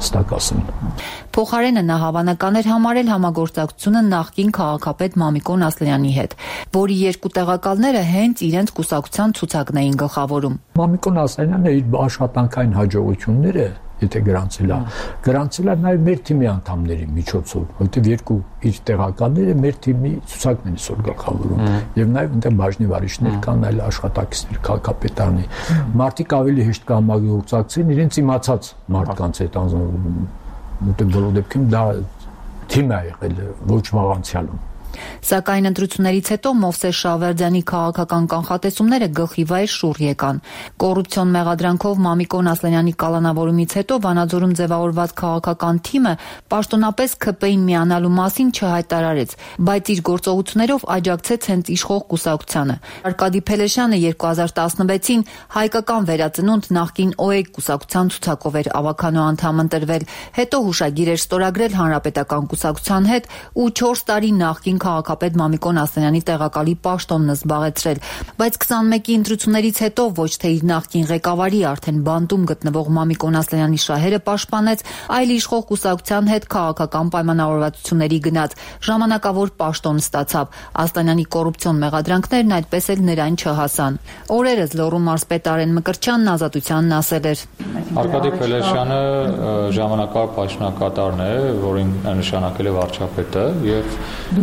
Փոխարենը նա հավանական էր համարել համագործակցությունը նախկին քաղաքապետ Մամիկոն Ասլանյանի հետ, որի երկու տեղակալները հենց իրենց կուսակցության ցուցակն էին գլխավորում։ Մամիկոն Ասլանյանը իր աշխատանքային հաջողությունները, եթե գրանցել է նաև մեր թիմի անդամների միջոցով, որտեղ երկու իր տեղակալները մեր թիմի ցուցակն են այսօր գլխավորում, եւ նաև այնտեղ բաժնի վարիչներ կան, այլ աշխատակիցներ քաղաքապետարանի։ Մարդիկ ավելի հեշտ կհամագործակցեն իրենց իմացած մարդկանց հետ անձնորոշում, որտեղ բոլոր դեպքերում դա թիմ է եղել ոչ վաղանցյալում։ Սակայն ընտրություններից հետո Մովսես Շահվերդյանի քաղաքական կանխատեսումները գլխի վայր շուռ եկան։ Կոռուպցիոն մեղադրանքով Մամիկոն Ասլանյանի կալանավորումից հետո Վանաձորում ձևավորված քաղաքական թիմը պաշտոնապես ՔՊ-ին միանալու մասին չհայտարարեց, բայց իր գործողություններով աջակցեց հենց իշխող կուսակցությանը։ Արկադի Փելեշյանը 2016-ին հայկական վերածնունդ նախկին ՕԵԿ կուսակցության ցուցակով էր ավականու անդամ ընտրվել, հետո հուշագիր էր ստորագրել Հանրապետական կուսակցության հետ ու 4 տարի նախկին քաղաքապետ Մամիկոն Ասլանյանի տեղակալի պաշտոնն զբաղեցրել, բայց 21-ի ընտրություններից հետո ոչ թե իր նախկին ղեկավարի արդեն բանտում գտնվող Մամիկոն Ասլանյանի շահերը պաշտպանեց, այլ իշխող կուսակցության հետ քաղաքական պայմանավորվածությունների գնաց, ժամանակավոր պաշտոն ստացավ։ Ասլանյանի կոռուպցիոն մեղադրանքներն այդպես էլ նրան չհասան։ Օրերս Լոռու մարզպետ Արեն Մկրտչյանն ազատությանն ասել էր. Արկադի Փելեշյանը ժամանակավոր պաշտոնակատարն է, որին նշանակել է վարչապետը, եւ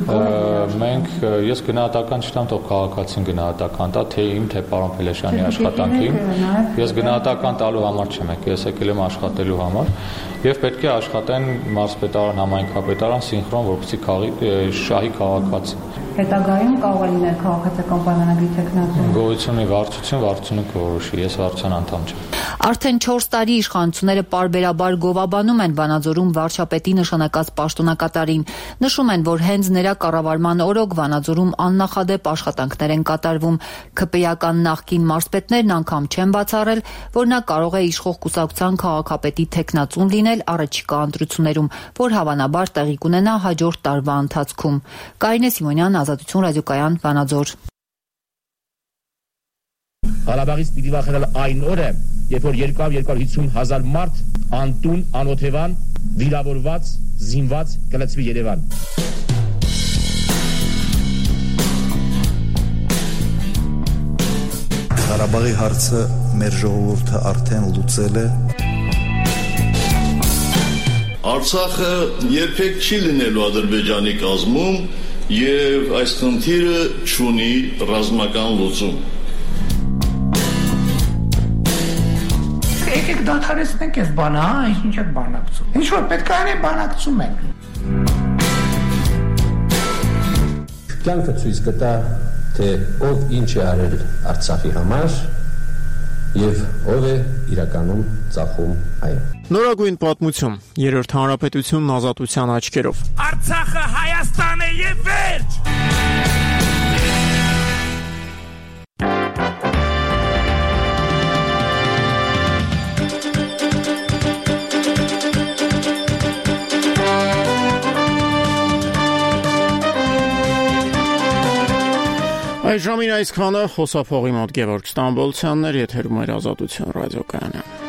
ես գնահատական չտամ, թող քաղաքացին գնահատական տա, թե իմ, թե պարոն Փելեշյանի աշխատանքին։ Ես գնահատական տալու համար չեմ եկել, ես եկել եմ աշխատելու համար եւ պետք է աշխատեն մարզպետարան, համայնքապետարան սինխրոն, որպեսզի շահի քաղաքացի։ Հետագայում կարող է լինել քաղաքացիական պայմանագրի թեկնածու։ Գոյությունի վարչությունը կորոշի, ես վարչության անդամ չեմ։ Արդեն 4 տարի իշխանությունները պարբերաբար գովաբանում են Վանաձորում վարչապետի նշանակած պաշտոնակատարին։ Նշում են, որ հենց նրա կառավարման օրոք Վանաձորում աննախադեպ աշխատանքներ են կատարվում։ ՔՊ-ական նախկին մարզպետներն անգամ չեն բացառել, որ նա կարող է իշխող կուսակցության քաղաքապետի թեկնածուն լինել առաջիկա ընտրություններում, որ հավանաբար տեղի կունենա հաջորդ տարվա ընթացքում։ Կարինե Սիմոնյան, Ազատություն ռադիոկայան, Վանաձոր։ Ղարաբաղից պիտի վախենալ այն օրը, երբ որ 250,000 մարդ անտուն, անօթևան, վիրավորված, զինված կլցվի Երևան։ Ղարաբաղի հարցը մեր ժողովուրդը արդեն լուծել է։ Արցախը երբեք չի լինելու Ադրբեջանի կազմում եւ այս խնդիրը չունի ռազմական լուծում։ Եկեք դադարեցնենք այս բանը, ինչ եք բանակցում։ Ինչ որ պետք է անեն բանակցում ենք։ Կյանքը ցույց կտա, թե ով ինչ է արել Արցախի համար եւ ով է իրականում ծախում այն։ Նորագույն պատմություն, Երրորդ հանրապետությունն ազատության աչքերով։ Արցախը Հայաստան է եւ վերջ։ Այս ժամին այսքանը խոսափողի մոտ Գևորգ Ստամբոլցյանն էր, եթերում էր Ազատություն ռադիոկայանը։